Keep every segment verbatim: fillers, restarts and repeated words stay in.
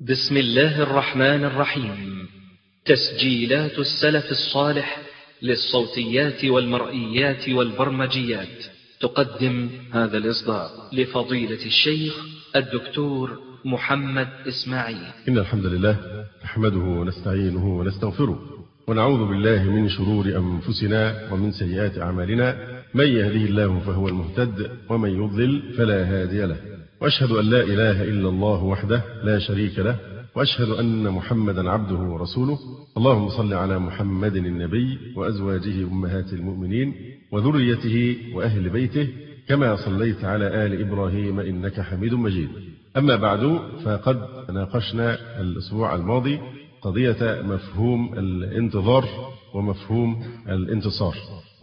بسم الله الرحمن الرحيم. تسجيلات السلف الصالح للصوتيات والمرئيات والبرمجيات تقدم هذا الإصدار لفضيلة الشيخ الدكتور محمد إسماعيل. إن الحمد لله نحمده ونستعينه ونستغفره ونعوذ بالله من شرور أنفسنا ومن سيئات أعمالنا، من يهده الله فهو المهتد ومن يضلل فلا هادي له، وأشهد أن لا إله إلا الله وحده لا شريك له، وأشهد أن محمدا عبده ورسوله. اللهم صل على محمد النبي وأزواجه أمهات المؤمنين وذريته وأهل بيته كما صليت على آل إبراهيم إنك حميد مجيد. أما بعد، فقد ناقشنا الأسبوع الماضي قضية مفهوم الانتظار ومفهوم الانتصار،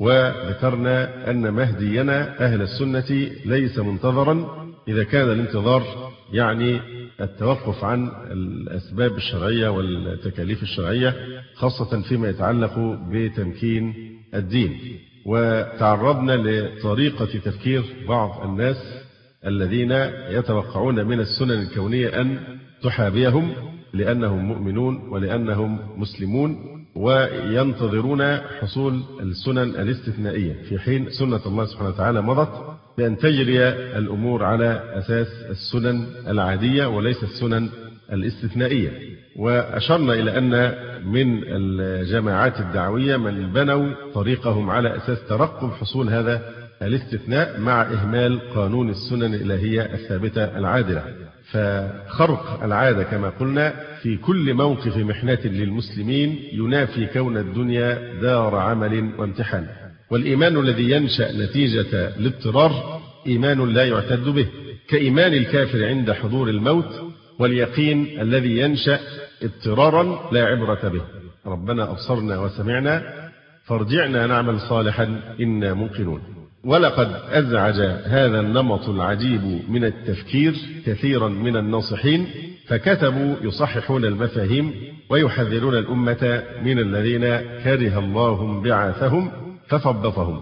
وذكرنا أن مهدينا أهل السنة ليس منتظرا إذا كان الانتظار يعني التوقف عن الأسباب الشرعية والتكاليف الشرعية، خاصة فيما يتعلق بتمكين الدين. وتعرضنا لطريقة تفكير بعض الناس الذين يتوقعون من السنن الكونية أن تحابيهم لأنهم مؤمنون ولأنهم مسلمون، وينتظرون حصول السنن الاستثنائية، في حين سنة الله سبحانه وتعالى مضت بأن تجري الأمور على أساس السنن العادية وليس السنن الاستثنائية. وأشرنا إلى أن من الجماعات الدعوية من بنوا طريقهم على أساس ترقب حصول هذا الاستثناء مع إهمال قانون السنن الإلهية الثابتة العادلة. فخرق العادة كما قلنا في كل موقف محنة للمسلمين ينافي كون الدنيا دار عمل وامتحان. والإيمان الذي ينشأ نتيجة الاضطرار إيمان لا يعتد به، كإيمان الكافر عند حضور الموت، واليقين الذي ينشأ اضطرارا لا عبرة به. ربنا أبصرنا وسمعنا فارجعنا نعمل صالحا إنا موقنون. ولقد أزعج هذا النمط العجيب من التفكير كثيرا من الناصحين، فكتبوا يصححون المفاهيم ويحذرون الأمة من الذين كره الله انبعاثهم فثبطهم.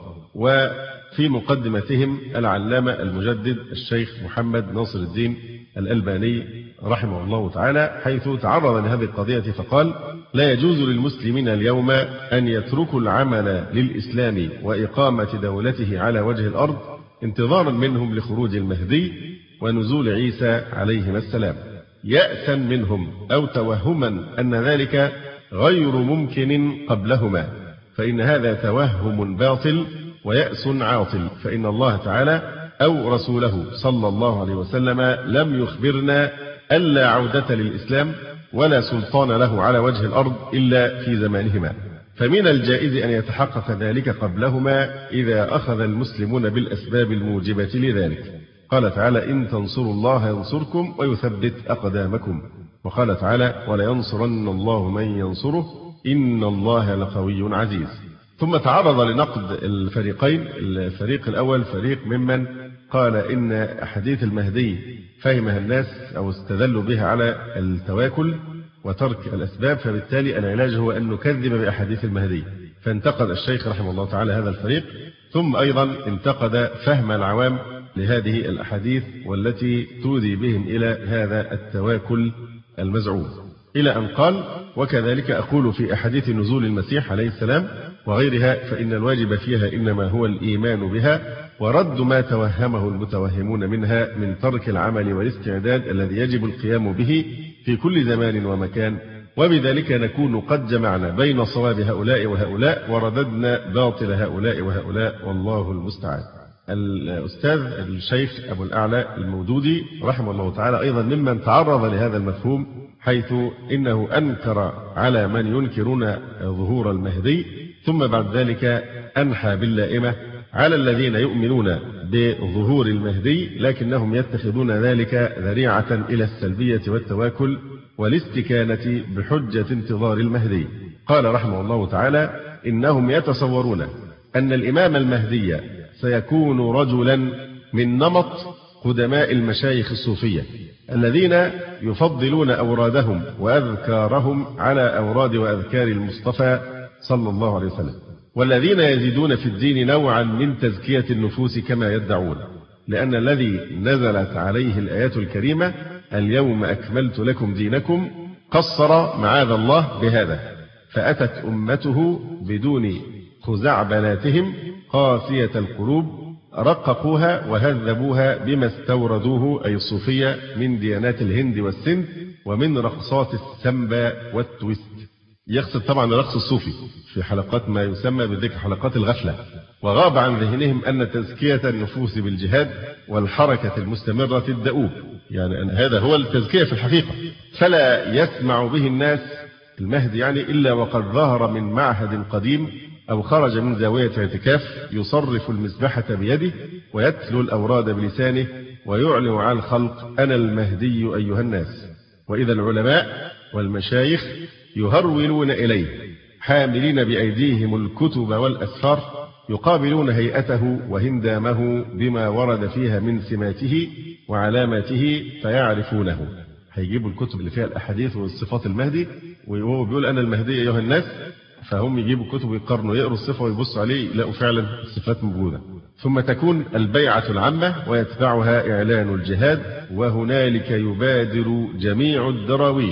وفي مقدمتهم العلامة المجدد الشيخ محمد ناصر الدين الألباني رحمه الله تعالى، حيث تعرض لهذه القضية فقال: لا يجوز للمسلمين اليوم أن يتركوا العمل للإسلام وإقامة دولته على وجه الأرض انتظارا منهم لخروج المهدي ونزول عيسى عليهما السلام، يأسا منهم أو توهما أن ذلك غير ممكن قبلهما، فإن هذا توهم باطل ويأس عاطل، فإن الله تعالى أو رسوله صلى الله عليه وسلم لم يخبرنا ألا عودة للإسلام ولا سلطان له على وجه الأرض إلا في زمانهما، فمن الجائز أن يتحقق ذلك قبلهما إذا أخذ المسلمون بالأسباب الموجبة لذلك. قال تعالى: إن تنصروا الله ينصركم ويثبت أقدامكم. وقال تعالى: ولينصرن الله من ينصره إن الله لقوي عزيز. ثم تعرض لنقد الفريقين. الفريق الأول فريق ممن قال إن أحاديث المهدي فهمها الناس أو استدلوا بها على التواكل وترك الأسباب، فبالتالي العلاج هو أن نكذب بأحاديث المهدي. فانتقد الشيخ رحمه الله تعالى هذا الفريق، ثم أيضا انتقد فهم العوام لهذه الأحاديث والتي تودي بهم إلى هذا التواكل المزعوم، إلى أن قال: وكذلك أقول في أحاديث نزول المسيح عليه السلام وغيرها فإن الواجب فيها إنما هو الإيمان بها ورد ما توهمه المتوهمون منها من ترك العمل والاستعداد الذي يجب القيام به في كل زمان ومكان، وبذلك نكون قد جمعنا بين صواب هؤلاء وهؤلاء ورددنا باطل هؤلاء وهؤلاء، والله المستعان. الأستاذ الشيخ أبو الأعلى المودودي رحمه الله تعالى أيضا ممن تعرض لهذا المفهوم، حيث إنه أنكر على من ينكرون ظهور المهدي، ثم بعد ذلك أنحى باللائمة على الذين يؤمنون بظهور المهدي لكنهم يتخذون ذلك ذريعة إلى السلبية والتواكل والاستكانة بحجة انتظار المهدي. قال رحمه الله تعالى: إنهم يتصورون أن الإمام المهدي سيكون رجلا من نمط قدماء المشايخ الصوفية الذين يفضلون أورادهم وأذكارهم على أوراد وأذكار المصطفى صلى الله عليه وسلم، والذين يزيدون في الدين نوعا من تزكية النفوس كما يدعون، لأن الذي نزلت عليه الآيات الكريمة اليوم أكملت لكم دينكم، قصر معاذ الله بهذا، فأتت أمته بدون خزعبلاتهم قاسية القلوب، رققوها وهذبوها بما استوردوه أي الصوفية من ديانات الهند والسند ومن رقصات السمبا والتويست. يقصد طبعا الرقص الصوفي في حلقات ما يسمى بذكر حلقات الغفلة، وغاب عن ذهنهم أن تزكية النفوس بالجهاد والحركة المستمرة الدؤوب، يعني أن هذا هو التزكية في الحقيقة. فلا يسمع به الناس المهدي يعني إلا وقد ظهر من معهد قديم أو خرج من زاوية اعتكاف يصرف المسبحة بيده ويتلو الأوراد بلسانه ويعلن على الخلق أنا المهدي أيها الناس. وإذا العلماء والمشايخ يهرولون إليه حاملين بأيديهم الكتب والأسفار، يقابلون هيئته وهندامه بما ورد فيها من سماته وعلاماته فيعرفونه. هيجيبوا الكتب اللي فيها الأحاديث والصفات المهدي، وهو بيقول أنا المهدي أيها الناس، فهم يجيبوا كتب ويقارنوا، يقروا الصفة ويبصوا عليه يلاقوا فعلا الصفات موجودة. ثم تكون البيعة العامة ويتبعها إعلان الجهاد، وهنالك يبادر جميع الدراويش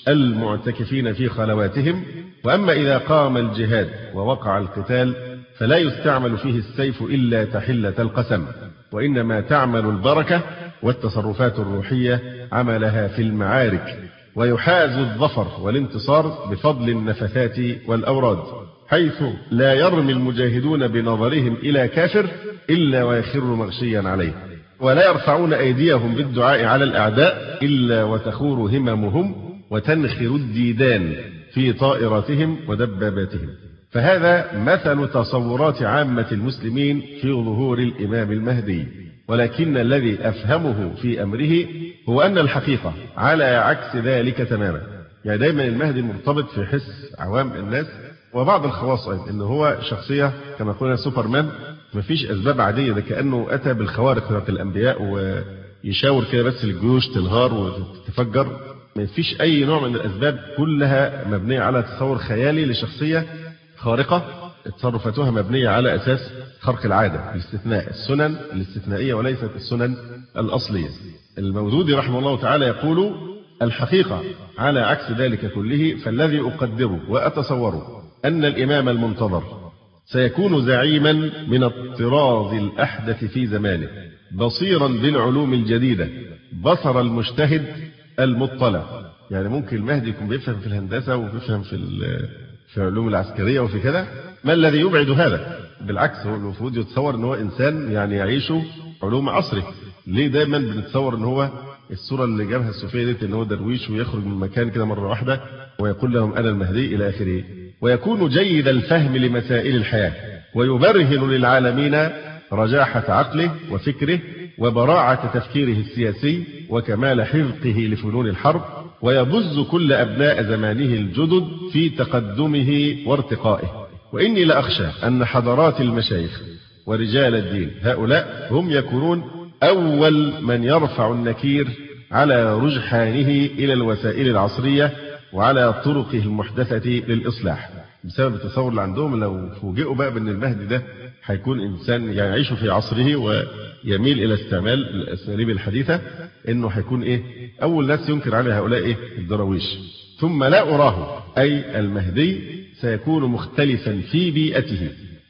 المعتكفين في خلواتهم. وأما إذا قام الجهاد ووقع القتال فلا يستعمل فيه السيف إلا تحلة القسم، وإنما تعمل البركة والتصرفات الروحية عملها في المعارك، ويحاز الظفر والانتصار بفضل النفثات والأوراد، حيث لا يرمي المجاهدون بنظرهم إلى كافر إلا ويخر مغشيا عليه، ولا يرفعون أيديهم بالدعاء على الأعداء إلا وتخور هممهم وتنخر الديدان في طائراتهم ودباباتهم. فهذا مثل تصورات عامة المسلمين في ظهور الإمام المهدي، ولكن الذي أفهمه في أمره هو أن الحقيقة على عكس ذلك تماما. يعني دايما المهدي مرتبط في حس عوام الناس وبعض الخواص أيضا إنه هو شخصية كما قلنا سوبرمان، مفيش أسباب عادية، ده كأنه أتى بالخوارق بتاعت الأنبياء ويشاور كده بس الجيوش تنهار وتتفجر. مفيش أي نوع من الأسباب، كلها مبنية على تصور خيالي لشخصية خارقة تصرفاتها مبنية على أساس خرق العادة، الاستثناء، السنن الاستثنائية وليست السنن الأصلية. المودودي رحمه الله تعالى يقول الحقيقة على عكس ذلك كله، فالذي أقدره وأتصوره أن الإمام المنتظر سيكون زعيما من الطراز الأحدث في زمانه، بصيرا بالعلوم الجديدة، بصر المجتهد المطلع. يعني ممكن المهدي يكون بيفهم في الهندسة وبيفهم في في العلوم العسكرية وفي كذا، ما الذي يبعد هذا؟ بالعكس هو المفروض يتصور ان هو انسان يعني يعيش علوم عصره. ليه دايما بنتصور ان هو الصورة اللي جابها الصوفية دي ان هو درويش ويخرج من مكان كده مرة واحدة ويقول لهم انا المهدي الى اخره. ويكون جيد الفهم لمسائل الحياة، ويبرهن للعالمين رجاحة عقله وفكره وبراعة تفكيره السياسي وكمال حفظه لفنون الحرب، ويبز كل أبناء زمانه الجدد في تقدمه وارتقائه. وإني لأخشى أن حضرات المشايخ ورجال الدين هؤلاء هم يكونون أول من يرفع النكير على رجحانه إلى الوسائل العصرية وعلى طرقه المحدثة للإصلاح، بسبب التصور اللي عندهم. لو فوجئوا بقى بأن المهدي ده هيكون إنسان يعيش في عصره ويميل إلى استعمال الأساليب الحديثة، إنه هيكون إيه؟ أول ناس ينكر عليه هؤلاء إيه؟ الدراويش. ثم لا أراه أي المهدي سيكون مختلفا في بيئته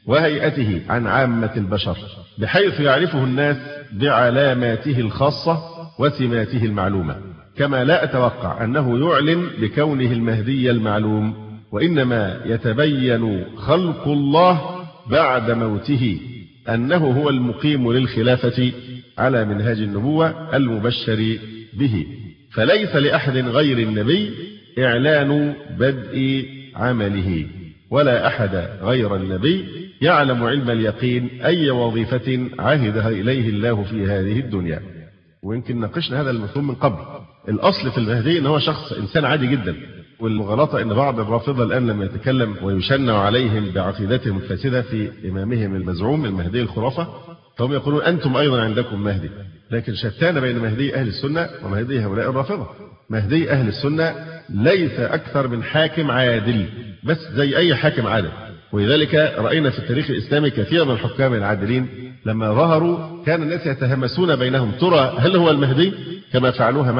وهيئته عن عامة البشر، بحيث يعرفه الناس بعلاماته الخاصة وسماته المعلومة، كما لا أتوقع أنه يعلن بكونه المهدي المعلوم، وإنما يتبين خلق الله بعد موته أنه هو المقيم للخلافة على منهاج النبوة المبشر به. فليس لأحد غير النبي إعلان بدء عمله، ولا أحد غير النبي يعلم علم اليقين أي وظيفة عهدها إليه الله في هذه الدنيا. ويمكن ناقشنا هذا المفهوم من قبل. الأصل في المهدي أنه شخص إنسان عادي جدا، والمغالطة أن بعض الرافضة الآن لما يتكلم ويشنع عليهم بعقيدتهم الفاسدة في إمامهم المزعوم المهدي الخرافة، فهم يقولون أنتم أيضا عندكم مهدي. لكن شتان بين مهدي أهل السنة ومهدي هؤلاء الرافضة. مهدي أهل السنة ليس أكثر من حاكم عادل، بس زي أي حاكم عادل. ولذلك رأينا في التاريخ الإسلامي كثير من الحكام العادلين لما ظهروا كان الناس يتهمسون بينهم، ترى هل هو المهدي كما فعلوها مع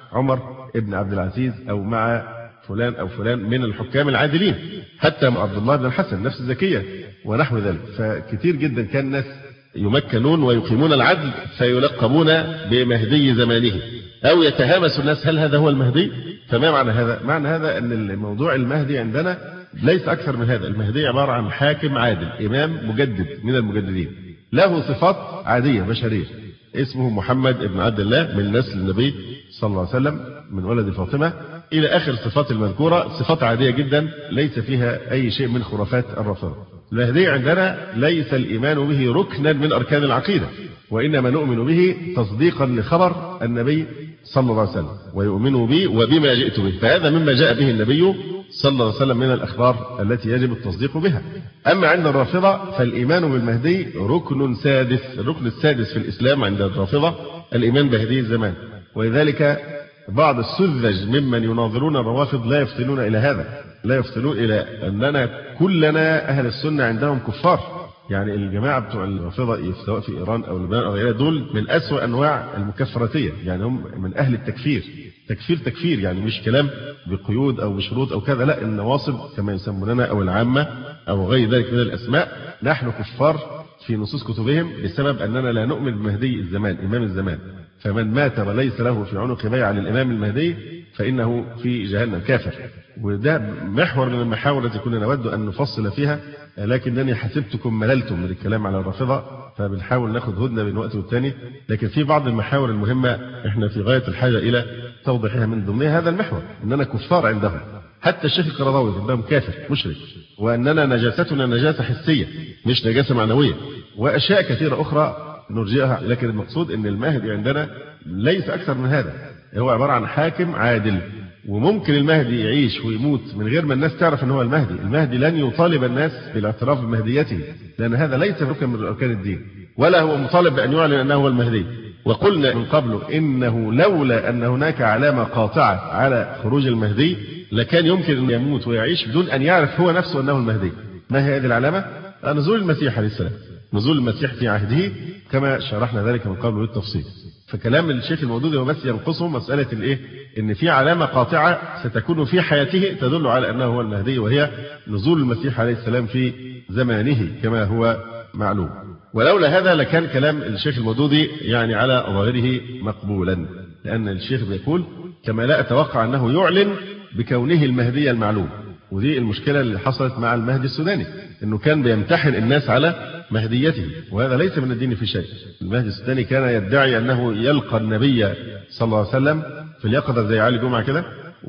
عمر ابن عبد العزيز أو مع فلان أو فلان من الحكام العادلين، حتى عبد الله بن الحسن نفس الزكية ونحو ذلك. فكتير جدا كان الناس يمكنون ويقيمون العدل فيلقبون بمهدي زمانه، أو يتهامس الناس هل هذا هو المهدي؟ فما معنى هذا؟ معنى هذا أن الموضوع المهدي عندنا ليس أكثر من هذا. المهدي عبارة عن حاكم عادل، إمام مجدد من المجددين، له صفات عادية بشرية، اسمه محمد بن عبد الله من نسل النبي صلى الله عليه وسلم من ولد فاطمة إلى آخر الصفات المذكورة، صفات عادية جدا ليس فيها أي شيء من خرافات الرافضة. المهدي عندنا ليس الإيمان به ركنا من أركان العقيدة، وإنما نؤمن به تصديقا لخبر النبي صلى الله عليه وسلم، ويؤمن به وبما جئت به، فهذا مما جاء به النبي صلى الله عليه وسلم من الأخبار التي يجب التصديق بها. أما عند الرافضة فالإيمان بالمهدي ركن سادس، الركن السادس في الإسلام عند الرافضة الإيمان بهدي الزمان، ولذلك بعض السذج ممن يناظرون الروافض لا يفطنون إلى هذا، لا يفطنون إلى أننا كلنا أهل السنة عندهم كفار. يعني الجماعة بتوع الرافضة سواء في إيران أو لبنان أو غيرها دول من أسوأ أنواع المكفراتية، يعني هم من أهل التكفير، تكفير تكفير يعني مش كلام بقيود أو بشروط أو كذا، لا، النواصب كما يسموننا أو العامة أو غير ذلك من الأسماء، نحن كفار في نصوص كتبهم بسبب أننا لا نؤمن بمهدي الزمان إمام الزمان، فمن مات وليس له في عنق بيعة للإمام المهدي فإنه في جهنم كافر. وده محور من المحاور التي كنا نود أن نفصل فيها، لكنني حسبتكم مللتم من الكلام على الرافضة فبنحاول ناخد هدنة بين وقت والتاني، لكن في بعض المحاور المهمة احنا في غاية الحاجة إلى توضيحها. من ضمنها هذا المحور أننا كفار عندهم، حتى الشيخ القرضاوي عندهم كافر مشرك، وأننا نجاستنا نجاسة حسية مش نجاسة معنوية، وأشياء كثيرة أخرى نرجئها. لكن المقصود أن المهدي عندنا ليس أكثر من هذا، هو عبارة عن حاكم عادل، وممكن المهدي يعيش ويموت من غير ما الناس تعرف أنه هو المهدي. المهدي لن يطالب الناس بالاعتراف بمهديته، لأن هذا ليس ركن من أركان الدين، ولا هو مطالب بأن يعلن أنه هو المهدي. وقلنا من قبل إنه لولا أن هناك علامة قاطعة على خروج المهدي لكان يمكن أن يموت ويعيش بدون أن يعرف هو نفسه أنه المهدي. ما هي هذه العلامة؟ نزول المسيح عليه السلام، نزول المسيح في عهده كما شرحنا ذلك من قبل بالتفصيل. فكلام الشيخ المودودي هو بس ينقصه مسألة الإيه؟ إن في علامة قاطعة ستكون في حياته تدل على أنه هو المهدي، وهي نزول المسيح عليه السلام في زمانه كما هو معلوم. ولولا هذا لكان كلام الشيخ المودودي يعني على ظاهره مقبولا، لأن الشيخ بيقول كما لا أتوقع أنه يعلن بكونه المهدي المعلوم. ودي المشكلة اللي حصلت مع المهدي السوداني، أنه كان بيمتحن الناس على مهديته، وهذا ليس من الدين في شيء. المهدي السوداني كان يدعي أنه يلقى النبي صلى الله عليه وسلم في اليقظة زي علي جمعة كده،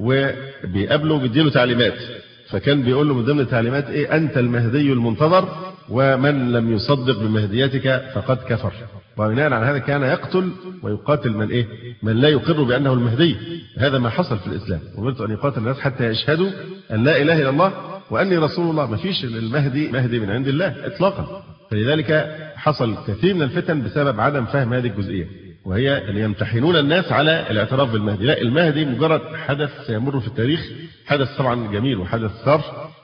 وبيقابله وبيديله تعليمات، فكان بيقول له من ضمن التعليمات إيه؟ أنت المهدي المنتظر، ومن لم يصدق بمهديتك فقد كفر. وبناء على هذا كان يقتل ويقاتل من إيه؟ من لا يقر بأنه المهدي. هذا ما حصل في الإسلام، ومرت أن يقاتل الناس حتى يشهدوا أن لا إله إلا الله وأني رسول الله. ما فيش المهدي مهدي من عند الله إطلاقا. فلذلك حصل كثير من الفتن بسبب عدم فهم هذه الجزئية، وهي أن يمتحنون الناس على الاعتراف بالمهدي. لا، المهدي مجرد حدث سيمر في التاريخ، حدث طبعا جميل وحدث ثار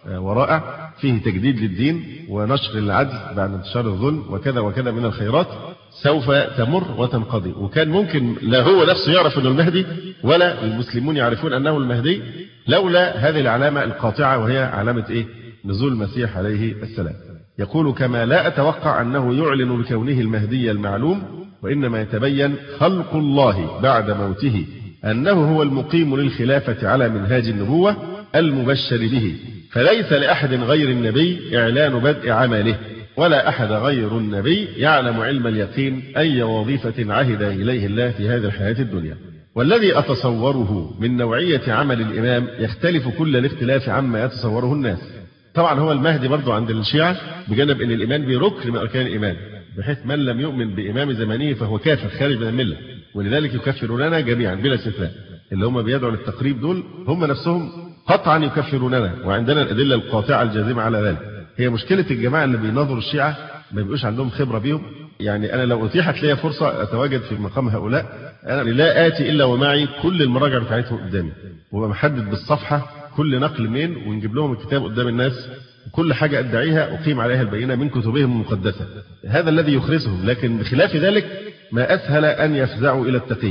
ورائع فيه تجديد للدين ونشر العدل بعد انتشار الظلم وكذا وكذا من الخيرات، سوف تمر وتنقضي. وكان ممكن لا هو نفسه يعرف أنه المهدي ولا المسلمون يعرفون أنه المهدي لولا هذه العلامة القاطعة، وهي علامة إيه؟ نزول المسيح عليه السلام. يقول كما لا أتوقع أنه يعلن بكونه المهدي المعلوم، وإنما يتبين خلق الله بعد موته أنه هو المقيم للخلافة على منهاج النبوة المبشر به، فليس لأحد غير النبي إعلان بدء عمله، ولا أحد غير النبي يعلم علم اليقين أي وظيفة عهد إليه الله في هذه الحياة الدنيا. والذي أتصوره من نوعية عمل الإمام يختلف كل الاختلاف عما يتصوره الناس. طبعا هو المهدي برضو عند الشيعة بجانب أن الإيمان بركن من أركان الإيمان، بحيث من لم يؤمن بإمام زمانه فهو كافر خارج من الملة، ولذلك يكفروننا جميعا بلا استثناء. اللي هم بيدعوا للتقريب دول هم نفسهم قطعا يكفروننا، وعندنا الأدلة القاطعة الجازمة على ذلك. هي مشكلة الجماعة اللي بيناظروا الشيعة ما بيبقوش عندهم خبرة بيهم. يعني أنا لو أتيحت لي فرصة أتواجد في مقام هؤلاء، أنا لا آتي إلا ومعي كل المراجع بتاعتهم قدامي، وبحدد بالصفحة كل نقل مين، ونجيب لهم الكتاب قدام الناس، وكل حاجة أدعيها أقيم عليها البينة من كتبهم المقدسة. هذا الذي يخرسهم، لكن بخلاف ذلك ما أسهل أن يفزعوا إلى التقية.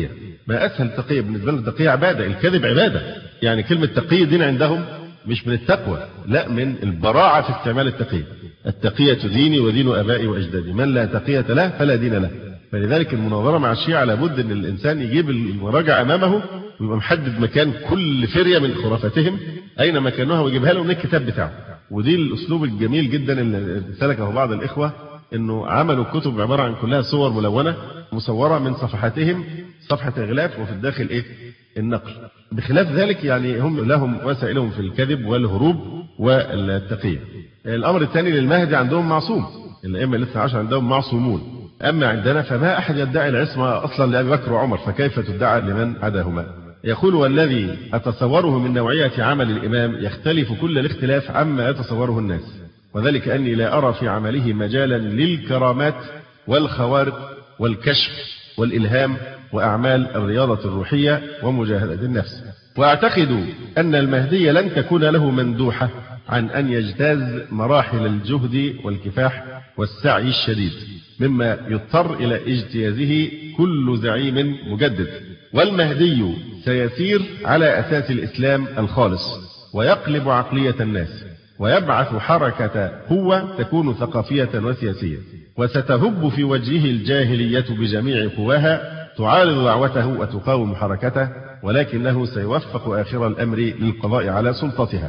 ما أسهل التقية بالنسبة لهم؟ التقية عبادة، الكذب عبادة. يعني كلمة تقية دين عندهم مش من التقوى، لا من البراعة في استعمال التقية. التقية ديني ودين آبائي وأجدادي، من لا تقية له فلا دين له. فلذلك المناظرة مع الشيعة لابد أن الإنسان يجيب المراجع أمامه ويبقى محدد مكان كل فرية من خرافتهم أين مكانها ويجيبها له من الكتاب بتاعه. ودي الأسلوب الجميل جدا اللي سلكه بعض الإخوة، إنه عملوا كتب عبارة عن كلها صور ملونة مصورة من صفحاتهم صفحة إغلاف وفي الداخل إيه؟ النقل. بخلاف ذلك يعني هم لهم وسائلهم في الكذب والهروب والتقية. الأمر الثاني للمهدي عندهم معصوم، الأئمة الاثنى عشر عندهم معصومون. أما عندنا فما أحد يدعي العصمة أصلا لأبي بكر وعمر، فكيف تدعى لمن عداهما؟ يقول: والذي أتصوره من نوعية عمل الإمام يختلف كل الاختلاف عما يتصوره الناس، وذلك أني لا أرى في عمله مجالا للكرامات والخوارق والكشف والإلهام وأعمال الرياضة الروحية ومجاهدة النفس. وأعتقد أن المهدي لن تكون له مندوحة عن أن يجتاز مراحل الجهد والكفاح والسعي الشديد، مما يضطر إلى اجتيازه كل زعيم مجدد. والمهدي سيسير على أساس الإسلام الخالص، ويقلب عقلية الناس، ويبعث حركة قوة تكون ثقافية وسياسية، وستهب في وجهه الجاهلية بجميع قواها تعارض دعوته وتقاوم حركته، ولكنه سيوفق آخر الأمر للقضاء على سلطتها،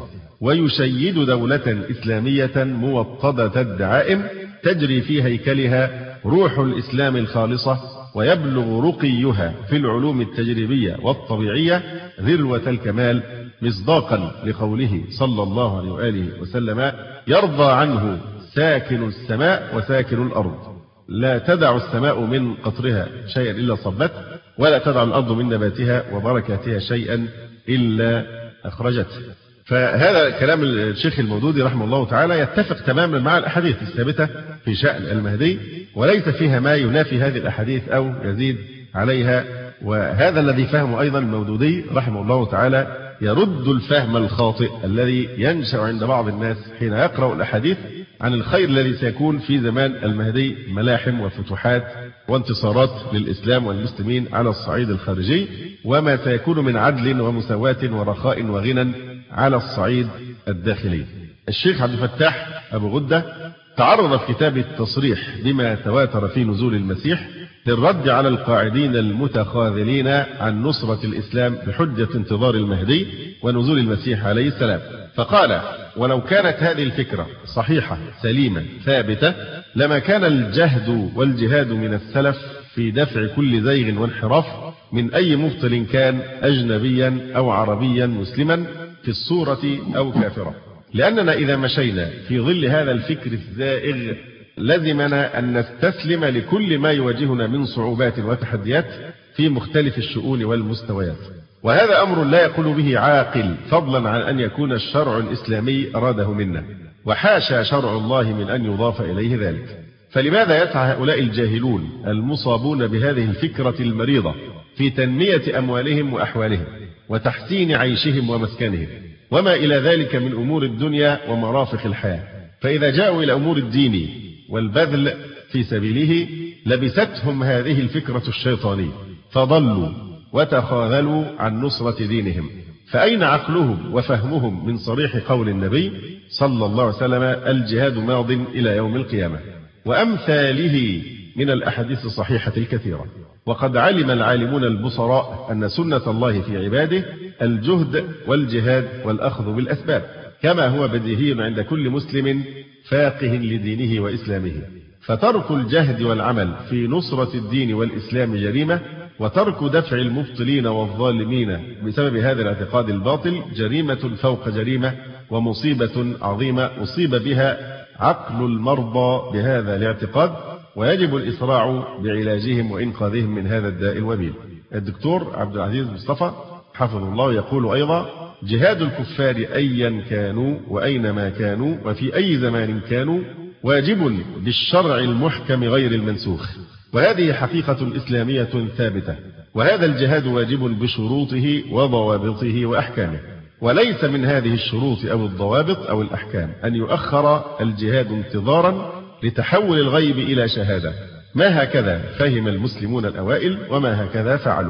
ويشيد دولة إسلامية موطدة الدعائم تجري في هيكلها روح الإسلام الخالصة، ويبلغ رقيها في العلوم التجريبية والطبيعية ذروة الكمال، مصداقا لقوله صلى الله عليه وآله وسلم: يرضى عنه ساكن السماء وساكن الأرض، لا تدع السماء من قطرها شيئا إلا صبته، ولا تدع الأرض من نباتها وبركاتها شيئا إلا أخرجته. فهذا كلام الشيخ المودودي رحمه الله تعالى يتفق تماما مع الأحاديث الثابتة في شأن المهدي، وليس فيها ما ينافي هذه الأحاديث أو يزيد عليها. وهذا الذي فهمه أيضا المودودي رحمه الله تعالى يرد الفهم الخاطئ الذي ينشأ عند بعض الناس حين يقرأ الأحاديث عن الخير الذي سيكون في زمان المهدي، ملاحم وفتوحات وانتصارات للإسلام والمسلمين على الصعيد الخارجي، وما سيكون من عدل ومساواة ورخاء وغنى على الصعيد الداخلي. الشيخ عبد الفتاح أبو غدة تعرض في كتاب التصريح بما تواتر في نزول المسيح للرد على القاعدين المتخاذلين عن نصرة الإسلام بحجة انتظار المهدي ونزول المسيح عليه السلام، فقال: ولو كانت هذه الفكرة صحيحة سليمة ثابتة لما كان الجهد والجهاد من السلف في دفع كل زيغ وانحراف من أي مبطل كان، أجنبيا أو عربيا مسلما في الصورة أو كافرا، لأننا إذا مشينا في ظل هذا الفكر الزائغ لزمنا أن نستسلم لكل ما يواجهنا من صعوبات وتحديات في مختلف الشؤون والمستويات، وهذا أمر لا يقول به عاقل، فضلا عن أن يكون الشرع الإسلامي أراده منا، وحاشا شرع الله من أن يضاف إليه ذلك. فلماذا يسعى هؤلاء الجاهلون المصابون بهذه الفكرة المريضة في تنمية أموالهم وأحوالهم وتحسين عيشهم ومسكنهم وما إلى ذلك من أمور الدنيا ومرافق الحياة؟ فإذا جاءوا إلى أمور الدين والبذل في سبيله لبستهم هذه الفكرة الشيطانية، فضلوا وتخاذلوا عن نصرة دينهم. فأين عقلهم وفهمهم من صريح قول النبي صلى الله عليه وسلم: الجهاد ماض إلى يوم القيامة، وأمثاله من الأحاديث الصحيحة الكثيرة. وقد علم العالمون البصراء أن سنة الله في عباده الجهد والجهاد والأخذ بالأسباب، كما هو بديهي عند كل مسلم فاقه لدينه وإسلامه. فترك الجهد والعمل في نصرة الدين والإسلام جريمة، وترك دفع المبطلين والظالمين بسبب هذا الاعتقاد الباطل جريمة فوق جريمة، ومصيبة عظيمة أصيب بها عقل المرضى بهذا الاعتقاد، ويجب الإسراع بعلاجهم وإنقاذهم من هذا الداء الوبيل. الدكتور عبد العزيز مصطفى حفظه الله يقول أيضا: جهاد الكفار أيا كانوا وأينما كانوا وفي أي زمان كانوا واجب بالشرع المحكم غير المنسوخ، وهذه حقيقة إسلامية ثابتة، وهذا الجهاد واجب بشروطه وضوابطه وأحكامه، وليس من هذه الشروط أو الضوابط أو الأحكام أن يؤخر الجهاد انتظارا لتحول الغيب إلى شهادة، ما هكذا فهم المسلمون الأوائل وما هكذا فعلوا.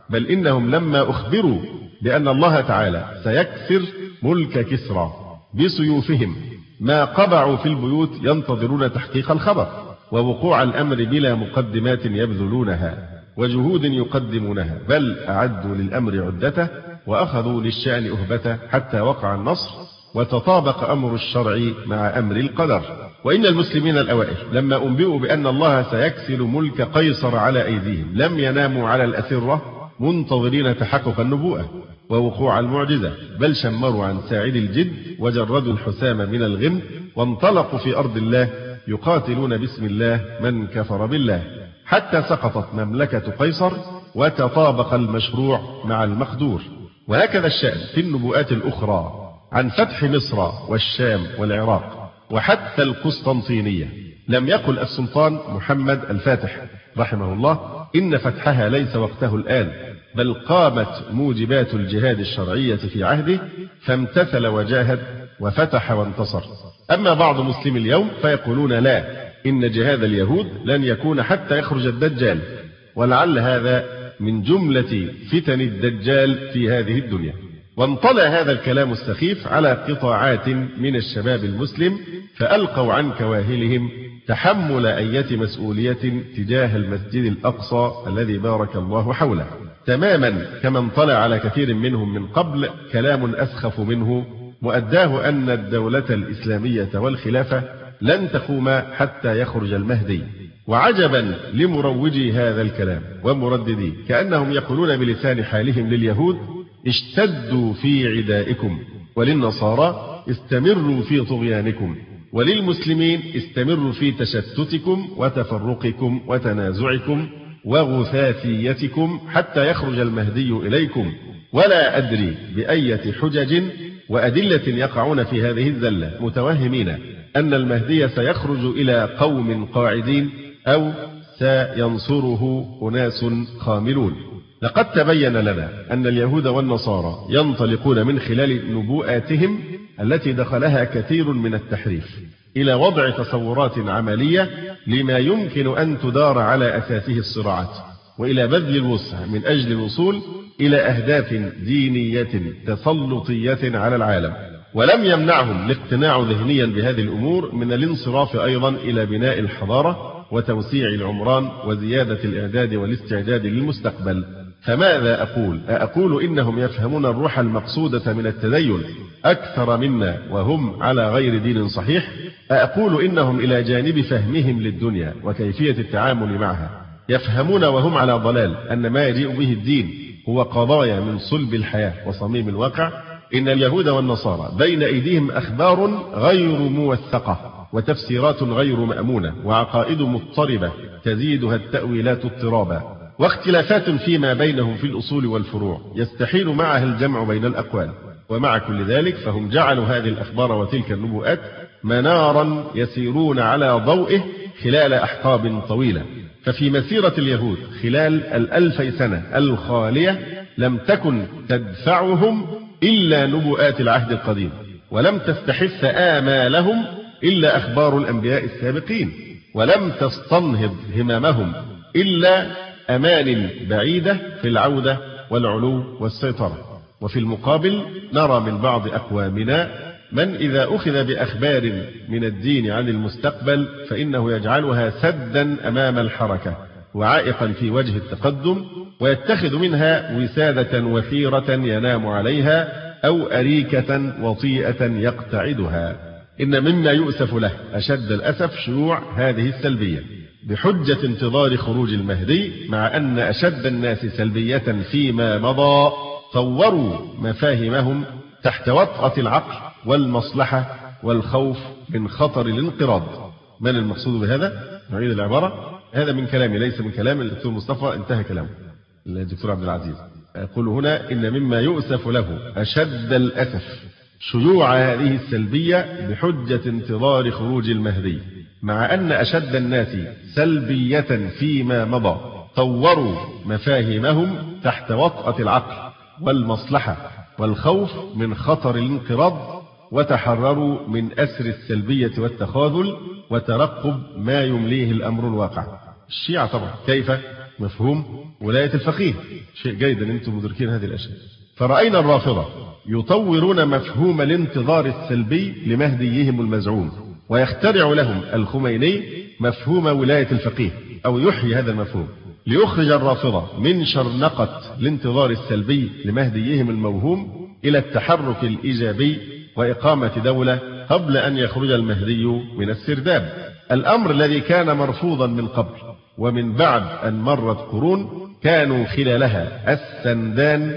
بل إنهم لما أخبروا بأن الله تعالى سيكسر ملك كسرى بسيوفهم ما قبعوا في البيوت ينتظرون تحقيق الخبر ووقوع الأمر بلا مقدمات يبذلونها وجهود يقدمونها، بل أعدوا للأمر عدته وأخذوا للشأن أهبته حتى وقع النصر وتطابق أمر الشرع مع أمر القدر. وإن المسلمين الأوائل لما أنبئوا بأن الله سيكسر ملك قيصر على أيديهم لم يناموا على الأسرة منتظرين تحقق النبوءة ووقوع المعجزة، بل شمروا عن ساعد الجد وجردوا الحسام من الغم وانطلقوا في أرض الله يقاتلون باسم الله من كفر بالله، حتى سقطت مملكة قيصر وتطابق المشروع مع المقدور. وهكذا الشأن في النبوءات الأخرى عن فتح مصر والشام والعراق وحتى القسطنطينية. لم يقل السلطان محمد الفاتح رحمه الله إن فتحها ليس وقته الآن، بل قامت موجبات الجهاد الشرعية في عهده فامتثل وجاهد وفتح وانتصر. أما بعض مسلمي اليوم فيقولون لا، إن جهاد اليهود لن يكون حتى يخرج الدجال، ولعل هذا من جملة فتن الدجال في هذه الدنيا. وانطلع هذا الكلام السخيف على قطاعات من الشباب المسلم فألقوا عن كواهلهم تحمل أية مسؤولية تجاه المسجد الأقصى الذي بارك الله حوله، تماما كما انطلع على كثير منهم من قبل كلام أسخف منه مؤداه أن الدولة الإسلامية والخلافة لن تقوم حتى يخرج المهدي. وعجبا لمروجي هذا الكلام ومردديه، كأنهم يقولون بلسان حالهم لليهود اشتدوا في عدائكم، وللنصارى استمروا في طغيانكم، وللمسلمين استمروا في تشتتكم وتفرقكم وتنازعكم وغثاثيتكم حتى يخرج المهدي إليكم. ولا أدري بأية حجج وأدلة يقعون في هذه الزلة متوهمين أن المهدي سيخرج إلى قوم قاعدين أو سينصره أناس خاملون. لقد تبين لنا أن اليهود والنصارى ينطلقون من خلال نبوءاتهم التي دخلها كثير من التحريف إلى وضع تصورات عملية لما يمكن أن تدار على أساسه الصراعات، وإلى بذل الوسع من أجل الوصول إلى أهداف دينية تسلطية على العالم. ولم يمنعهم الاقتناع ذهنيا بهذه الأمور من الانصراف أيضا إلى بناء الحضارة وتوسيع العمران وزيادة الإعداد والاستعداد للمستقبل. فماذا أقول؟ أقول إنهم يفهمون الروح المقصودة من التدين أكثر منا وهم على غير دين صحيح؟ أقول إنهم إلى جانب فهمهم للدنيا وكيفية التعامل معها يفهمون وهم على ضلال أن ما يجيء به الدين هو قضايا من صلب الحياة وصميم الواقع. إن اليهود والنصارى بين أيديهم أخبار غير موثقة وتفسيرات غير مأمونة وعقائد مضطربة تزيدها التأويلات اضطرابا، واختلافات فيما بينهم في الأصول والفروع يستحيل معها الجمع بين الأقوال. ومع كل ذلك فهم جعلوا هذه الأخبار وتلك النبوءات منارا يسيرون على ضوئه خلال أحقاب طويلة. ففي مسيرة اليهود خلال الألفي سنة الخالية لم تكن تدفعهم إلا نبوءات العهد القديم، ولم تستحث آمالهم إلا أخبار الأنبياء السابقين، ولم تستنهض هممهم إلا أمان بعيدة في العودة والعلو والسيطرة. وفي المقابل نرى من بعض أقوامنا من إذا أخذ بأخبار من الدين عن المستقبل فإنه يجعلها سدا أمام الحركة وعائقا في وجه التقدم، ويتخذ منها وسادة وثيرة ينام عليها أو أريكة وطيئة يقتعدها. إن مما يؤسف له أشد الأسف شيوع هذه السلبية بحجة انتظار خروج المهدي، مع أن أشد الناس سلبية فيما مضى طوروا مفاهيمهم تحت وطأة العقل والمصلحة والخوف من خطر الانقراض. من المقصود بهذا؟ نعيد العبارة، هذا من كلامي ليس من كلام الدكتور مصطفى، انتهى كلامه الدكتور عبد العزيز. يقول هنا إن مما يؤسف له أشد الأسف شيوع هذه السلبية بحجة انتظار خروج المهدي، مع أن أشد الناس سلبية فيما مضى طوروا مفاهيمهم تحت وطأة العقل والمصلحة والخوف من خطر الانقراض، وتحرروا من أسر السلبية والتخاذل وترقب ما يمليه الأمر الواقع. الشيعة طبعا كيف؟ مفهوم ولاية الفقيه. شيء جيد أن أنتم مدركين هذه الأشياء. فرأينا الرافضة يطورون مفهوم الانتظار السلبي لمهديهم المزعوم، ويخترع لهم الخميني مفهوم ولاية الفقيه، أو يحيي هذا المفهوم ليخرج الرافضة من شرنقة الانتظار السلبي لمهديهم الموهوم إلى التحرك الإيجابي وإقامة دولة قبل أن يخرج المهدي من السرداب. الأمر الذي كان مرفوضا من قبل، ومن بعد أن مرت قرون كانوا خلالها السندان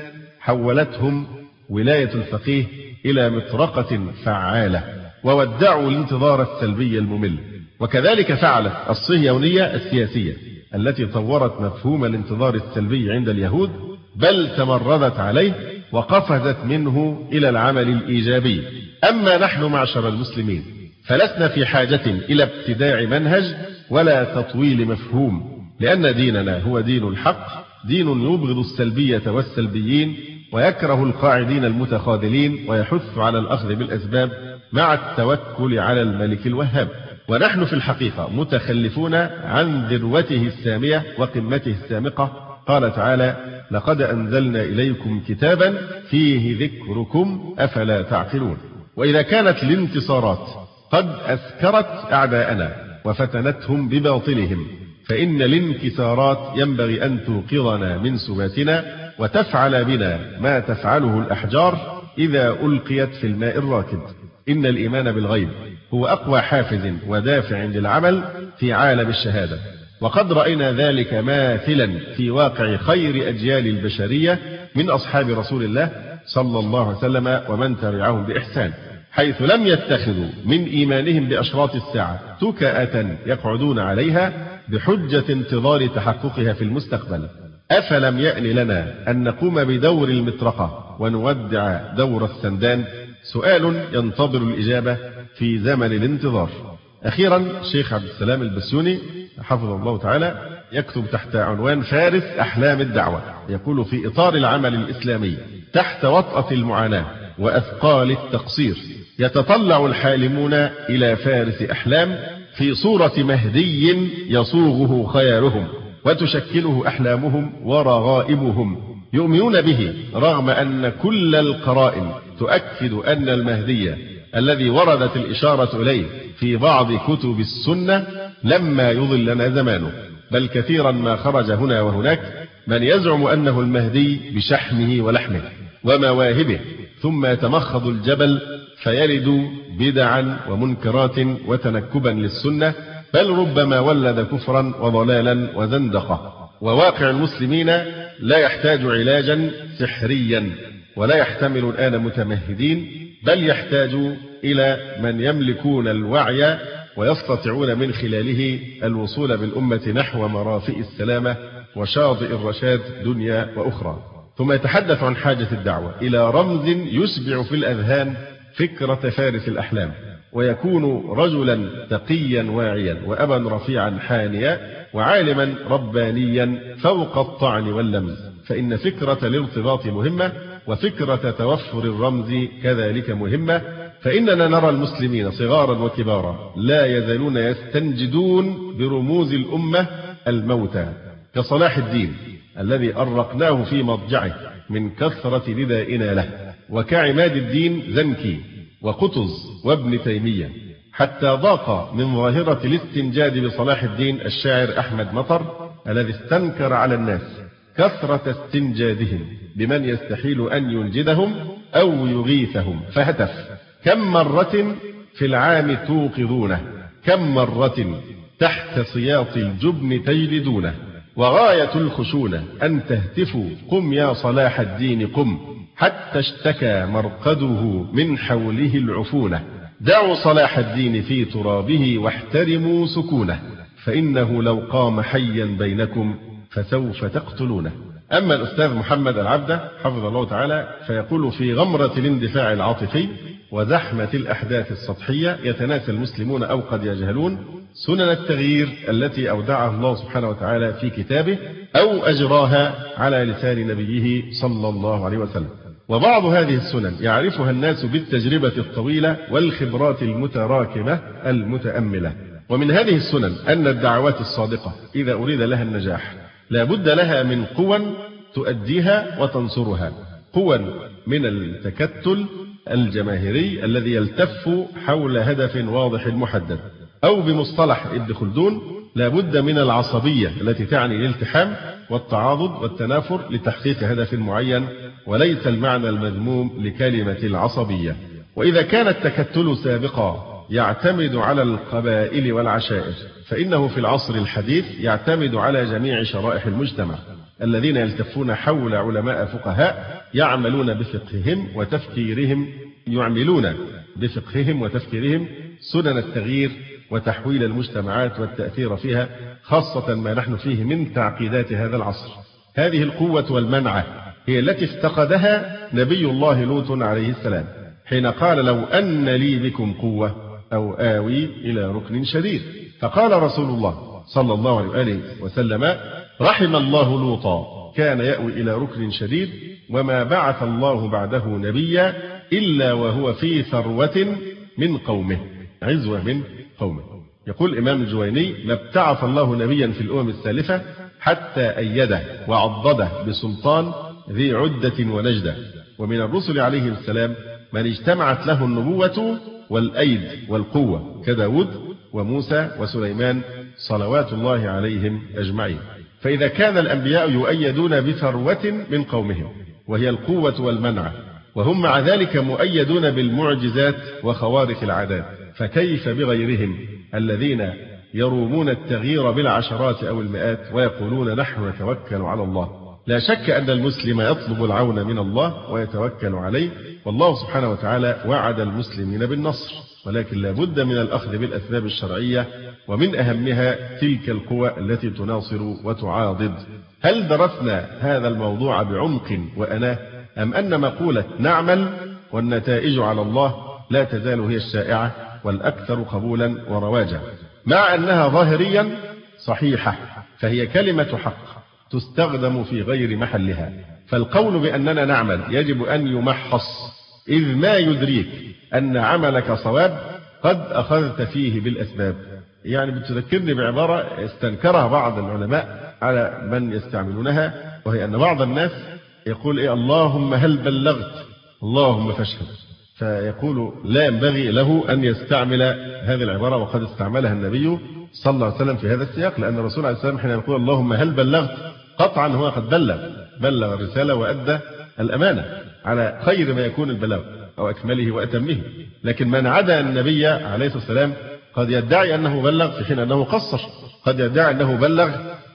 حولتهم ولاية الفقيه إلى مطرقة فعالة، وودعوا الانتظار السلبي الممل. وكذلك فعلت الصهيونية السياسية التي طورت مفهوم الانتظار السلبي عند اليهود، بل تمردت عليه وقفزت منه إلى العمل الإيجابي. أما نحن معشر المسلمين فلسنا في حاجة إلى ابتداع منهج ولا تطويل مفهوم، لأن ديننا هو دين الحق، دين يبغض السلبية والسلبيين ويكره القاعدين المتخاذلين، ويحث على الأخذ بالأسباب مع التوكل على الملك الوهاب. ونحن في الحقيقة متخلفون عن ذروته السامية وقمته السامقة. قال تعالى: لقد أنزلنا إليكم كتابا فيه ذكركم أفلا تعقلون. وإذا كانت الانتصارات قد أسكرت أعداءنا وفتنتهم بباطلهم، فإن الانكسارات ينبغي أن توقظنا من سباتنا وتفعل بنا ما تفعله الأحجار إذا ألقيت في الماء الراكد. إن الإيمان بالغيب هو أقوى حافز ودافع للعمل في عالم الشهادة، وقد رأينا ذلك ماثلا في واقع خير أجيال البشرية من أصحاب رسول الله صلى الله عليه وسلم ومن تبعهم بإحسان، حيث لم يتخذوا من إيمانهم بأشراط الساعة تكأة يقعدون عليها بحجة انتظار تحققها في المستقبل. أفلم يأن لنا أن نقوم بدور المطرقة ونودع دور السندان؟ سؤال ينتظر الإجابة في زمن الانتظار. أخيرا الشيخ عبد السلام البسيوني حفظه الله تعالى يكتب تحت عنوان فارس أحلام الدعوة، يقول: في إطار العمل الإسلامي تحت وطأة المعاناة وأثقال التقصير، يتطلع الحالمون إلى فارس أحلام في صورة مهدي يصوغه خيالهم وتشكله أحلامهم ورغائبهم، يؤمنون به رغم أن كل القرائن تؤكد أن المهدي الذي وردت الإشارة إليه في بعض كتب السنة لما يضلنا زمانه، بل كثيرا ما خرج هنا وهناك من يزعم أنه المهدي بشحمه ولحمه ومواهبه، ثم يتمخض الجبل فيلد بدعا ومنكرات وتنكبا للسنة، بل ربما ولد كفرا وضلالا وزندقة. وواقع المسلمين لا يحتاج علاجا سحريا ولا يحتمل الآن متمهدين، بل يحتاج إلى من يملكون الوعي ويستطيعون من خلاله الوصول بالأمة نحو مرافئ السلامة وشاطئ الرشاد دنيا وأخرى. ثم يتحدث عن حاجة الدعوة إلى رمز يشبع في الأذهان فكرة فارس الأحلام، ويكون رجلا تقيا واعيا وأبا رفيعا حانيا وعالما ربانيا فوق الطعن واللمز، فإن فكرة الارتباط مهمة، وفكرة توفر الرمز كذلك مهمة. فإننا نرى المسلمين صغارا وكبارا لا يزالون يستنجدون برموز الأمة الموتى، كصلاح الدين الذي أرقناه في مضجعه من كثرة ندائنا له، وكعماد الدين زنكي وقطز وابن تيمية، حتى ضاق من ظاهرة الاستنجاد بصلاح الدين الشاعر أحمد مطر الذي استنكر على الناس كثرة استنجادهم بمن يستحيل أن ينجدهم أو يغيثهم، فهتف: كم مرة في العام توقظونه، كم مرة تحت سياط الجبن تجلدونه، وغاية الخشونة أن تهتفوا: قم يا صلاح الدين قم، حتى اشتكى مرقده من حوله العفونة. دعوا صلاح الدين في ترابه واحترموا سكونه، فإنه لو قام حيا بينكم فسوف تقتلونه. أما الأستاذ محمد العبدة حفظه الله تعالى فيقول: في غمرة الاندفاع العاطفي وزحمة الأحداث السطحية يتناسى المسلمون أو قد يجهلون سنن التغيير التي أودعها الله سبحانه وتعالى في كتابه أو أجراها على لسان نبيه صلى الله عليه وسلم. وبعض هذه السنن يعرفها الناس بالتجربة الطويلة والخبرات المتراكمة المتأملة. ومن هذه السنن أن الدعوات الصادقة إذا أريد لها النجاح لا بد لها من قوى تؤديها وتنصرها، قوى من التكتل الجماهيري الذي يلتف حول هدف واضح محدد، أو بمصطلح ابن خلدون لا بد من العصبية التي تعني الالتحام والتعاضد والتنافر لتحقيق هدف معين، وليس المعنى المذموم لكلمة العصبية. وإذا كان التكتل سابقا يعتمد على القبائل والعشائر، فإنه في العصر الحديث يعتمد على جميع شرائح المجتمع الذين يلتفون حول علماء فقهاء يعملون بفقههم وتفكيرهم يعملون بفقههم وتفكيرهم سنن التغيير وتحويل المجتمعات والتأثير فيها، خاصة ما نحن فيه من تعقيدات هذا العصر. هذه القوة والمنعة هي التي افتقدها نبي الله لوط عليه السلام حين قال لو أن لي بكم قوة أو آوي إلى ركن شديد. فقال رسول الله صلى الله عليه وآله وسلم رحم الله لوطا كان يأوي إلى ركن شديد وما بعث الله بعده نبيا إلا وهو في ثروة من قومه، عزوة من قومه. يقول الإمام الجويني ما ابتعث الله نبيا في الأمم السالفة حتى أيده وعضده بسلطان ذي عدة ونجدة، ومن الرسل عليهم السلام من اجتمعت له النبوة والأيد والقوة كداود وموسى وسليمان صلوات الله عليهم أجمعين. فإذا كان الأنبياء يؤيدون بثروة من قومهم وهي القوة والمنعة، وهم مع ذلك مؤيدون بالمعجزات وخوارق العادات، فكيف بغيرهم الذين يرومون التغيير بالعشرات أو المئات ويقولون نحن نتوكل على الله؟ لا شك أن المسلم يطلب العون من الله ويتوكل عليه، والله سبحانه وتعالى وعد المسلمين بالنصر، ولكن لا بد من الأخذ بالأسباب الشرعية، ومن أهمها تلك القوى التي تناصر وتعاضد. هل درسنا هذا الموضوع بعمق وأناه، أم أن مقولة نعمل والنتائج على الله لا تزال هي الشائعة والأكثر قبولا ورواجا، مع أنها ظاهريا صحيحة، فهي كلمة حق تستخدم في غير محلها. فالقول بأننا نعمل يجب أن يمحص، إذ ما يدريك أن عملك صواب قد أخذت فيه بالأسباب. يعني بتذكرني بعبارة استنكرها بعض العلماء على من يستعملونها، وهي أن بعض الناس يقول إيه اللهم هل بلغت اللهم فاشهد، فيقول لا ينبغي له أن يستعمل هذه العبارة، وقد استعملها النبي صلى الله عليه وسلم في هذا السياق، لأن الرسول عليه السلام حين يقول اللهم هل بلغت قطعا هو قد بلغ بلغ الرسالة وأدى الأمانة على خير ما يكون البلاغ أو أكمله وأتمه. لكن من عدا النبي عليه الصلاة والسلام قد يدعي أنه بلغ في حين أنه قصر، قد يدعي أنه بلغ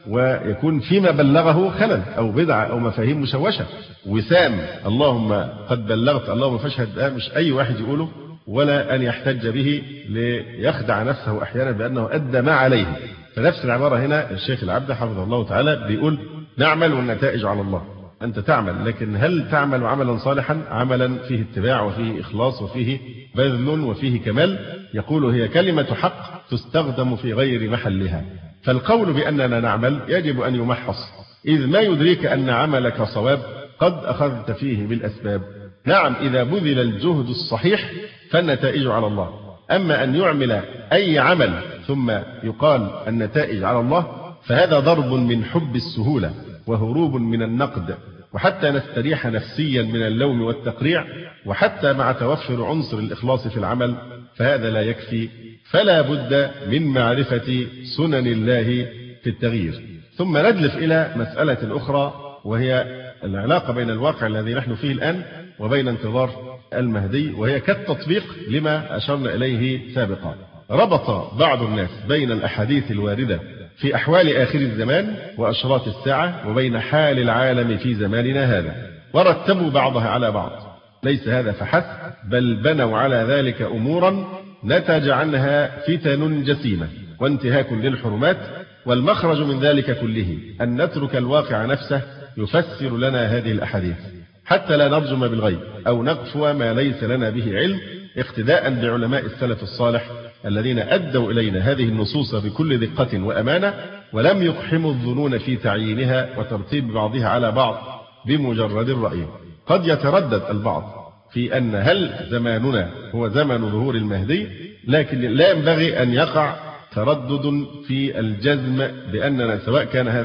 ويكون فيما بلغه خلل أو بدعة أو مفاهيم مشوشة. وسام اللهم قد بلغت اللهم فاشهد ده مش أي واحد يقوله، ولا أن يحتج به ليخدع نفسه أحيانا بأنه أدى ما عليه. فنفس العبارة هنا الشيخ العبد حفظه الله تعالى بيقول نعمل والنتائج على الله. أنت تعمل، لكن هل تعمل عملا صالحا، عملا فيه اتباع وفيه إخلاص وفيه بذل وفيه كمال؟ يقول هي كلمة حق تستخدم في غير محلها. فالقول بأننا نعمل يجب أن يمحص، إذ ما يدريك أن عملك صواب قد أخذت فيه بالأسباب. نعم إذا بذل الجهد الصحيح فالنتائج على الله، أما أن يعمل أي عمل ثم يقال النتائج على الله فهذا ضرب من حب السهولة وهروب من النقد، وحتى نستريح نفسيا من اللوم والتقريع، وحتى مع توفر عنصر الإخلاص في العمل فهذا لا يكفي. فلا بد من معرفة سنن الله في التغيير. ثم ندلف إلى مسألة أخرى، وهي العلاقة بين الواقع الذي نحن فيه الآن وبين انتظار المهدي، وهي كالتطبيق لما أشرنا إليه سابقا. ربط بعض الناس بين الأحاديث الواردة في أحوال آخر الزمان وأشراط الساعة وبين حال العالم في زماننا هذا، ورتبوا بعضها على بعض. ليس هذا فحسب، بل بنوا على ذلك أمورا نتج عنها فتن جسيمة وانتهاك للحرمات، والمخرج من ذلك كله أن نترك الواقع نفسه يفسر لنا هذه الأحاديث، حتى لا نرجم بالغيب أو نقفو ما ليس لنا به علم، اقتداء بعلماء السلف الصالح الذين أدوا إلينا هذه النصوص بكل دقة وأمانة، ولم يقحموا الظنون في تعيينها وترتيب بعضها على بعض بمجرد الرأي. قد يتردد البعض في أن هل زماننا هو زمن ظهور المهدي، لكن لا ينبغي أن يقع تردد في الجزم بأننا سواء كان هذا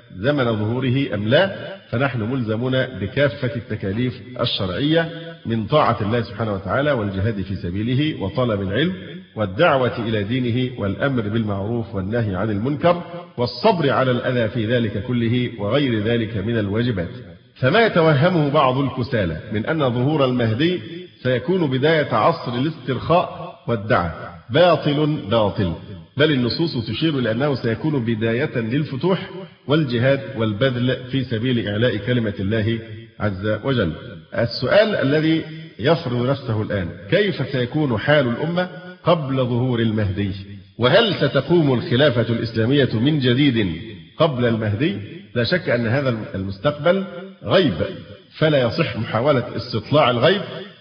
زمن ظهوره أم لا، فنحن ملزمون بكافة التكاليف الشرعية من طاعة الله سبحانه وتعالى والجهاد في سبيله وطلب العلم والدعوة إلى دينه والأمر بالمعروف والنهي عن المنكر والصبر على الأذى في ذلك كله وغير ذلك من الواجبات. فما يتوهمه بعض الكسالى من أن ظهور المهدي سيكون بداية عصر الاسترخاء والدعة باطل باطل، بل النصوص تشير إلى أنه سيكون بداية للفتوح والجهاد والبذل في سبيل إعلاء كلمة الله عز وجل. السؤال الذي يفرض نفسه الآن: كيف سيكون حال الأمة قبل ظهور المهدي؟ وهل ستقوم الخلافة الإسلامية من جديد قبل المهدي؟ لا شك أن هذا المستقبل غيب، فلا يصح محاولة استطلاع الغيب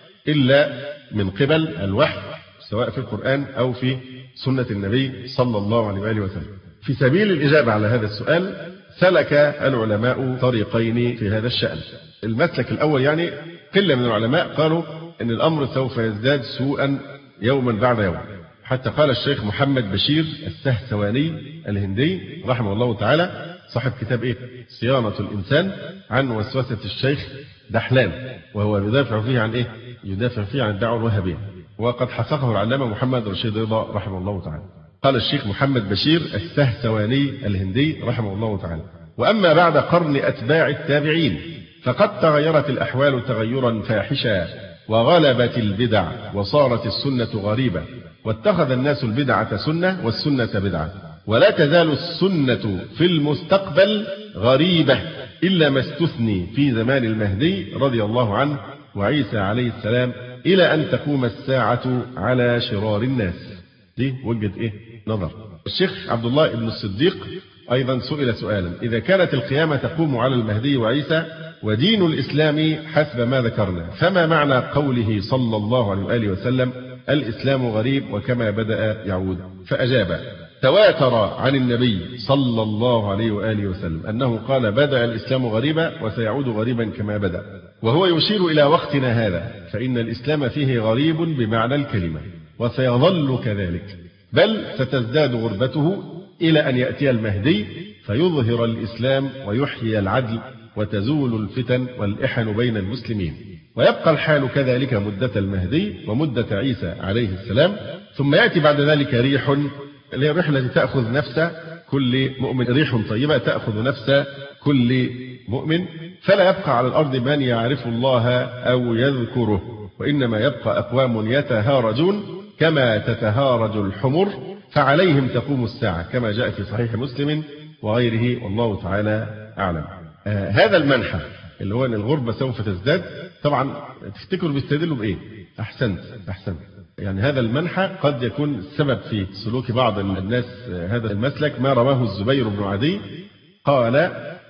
إلا من قبل الوحي، سواء في القرآن أو في سنة النبي صلى الله عليه وآله وسلم. في سبيل الإجابة على هذا السؤال سلك العلماء طريقين في هذا الشأن. المسلك الأول يعني قلة من العلماء قالوا أن الأمر سوف يزداد سوءا يوما بعد يوم، حتى قال الشيخ محمد بشير السهسواني الهندي رحمه الله تعالى صاحب كتاب إيه؟ صيانة الإنسان عن وسوسة الشيخ دحلان، وهو يدافع فيه عن إيه؟ يدافع فيه عن الدعوة الوهابية، وقد حققه العلامة محمد رشيد رضا رحمه الله تعالى. قال الشيخ محمد بشير السهسواني الهندي رحمه الله تعالى: وأما بعد قرن أتباع التابعين فقد تغيرت الأحوال تغيرا فاحشا، وغلبت البدع وصارت السنة غريبة، واتخذ الناس البدعة سنة والسنة بدعة، ولا تزال السنة في المستقبل غريبة إلا ما استثني في زمان المهدي رضي الله عنه وعيسى عليه السلام إلى أن تقوم الساعة على شرار الناس. دي وجهة إيه؟ نظر. الشيخ عبد الله بن الصديق أيضا سئل سؤالا: إذا كانت القيامة تقوم على المهدي وعيسى ودين الإسلام حسب ما ذكرنا، فما معنى قوله صلى الله عليه وآله وسلم: الإسلام غريب وكما بدأ يعود؟ فأجاب: تواتر عن النبي صلى الله عليه وآله وسلم أنه قال: بدأ الإسلام غريبا وسيعود غريبا كما بدأ، وهو يشير إلى وقتنا هذا، فإن الإسلام فيه غريب بمعنى الكلمة وسيظل كذلك، بل ستزداد غربته إلى أن يأتي المهدي فيظهر الإسلام ويحيي العدل وتزول الفتن والإحن بين المسلمين، ويبقى الحال كذلك مدة المهدي ومدة عيسى عليه السلام، ثم يأتي بعد ذلك ريح، اللي هي الريح التي تأخذ نفس كل مؤمن، ريح طيبة تأخذ نفس كل مؤمن، فلا يبقى على الأرض من يعرف الله أو يذكره، وإنما يبقى أقوام يتهارجون كما تتهارج الحمر، فعليهم تقوم الساعة كما جاء في صحيح مسلم وغيره، والله تعالى أعلم. آه هذا المنحى اللي هو أن الغربة سوف تزداد، طبعا تفتكروا بيستدلوا بإيه؟ أحسنت أحسنت يعني هذا المنحى قد يكون السبب في سلوك بعض الناس هذا المسلك ما رواه الزبير بن عدي قال: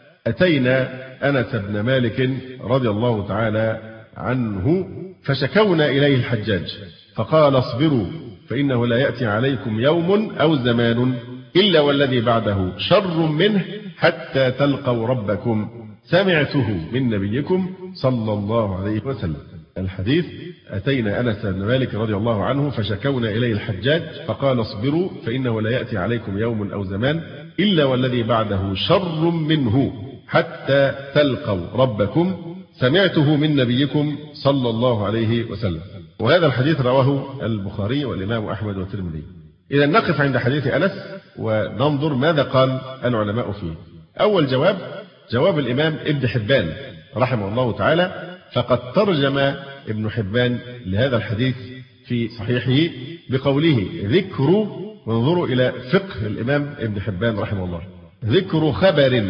أتينا أنس بن مالك رضي الله تعالى عنه فشكونا إليه الحجاج فقال: اصبروا فإنه لا يأتي عليكم يوم أو زمان إلا والذي بعده شر منه حتى تلقوا ربكم، سمعته من نبيكم صلى الله عليه وسلم. الحديث: أتينا أنس بن مالك رضي الله عنه فشكونا إليه الحجاج فقال: اصبروا فإنه لا يأتي عليكم يوم أو زمان إلا والذي بعده شر منه حتى تلقوا ربكم، سمعته من نبيكم صلى الله عليه وسلم. وهذا الحديث رواه البخاري والإمام أحمد والترمذي. إذا نقف عند حديث أنس وننظر ماذا قال العلماء فيه. أول جواب جواب الإمام ابن حبان رحمه الله تعالى، فقد ترجم ابن حبان لهذا الحديث في صحيحه بقوله: ذكر، وانظروا إلى فقه الإمام ابن حبان رحمه الله، ذكر خبر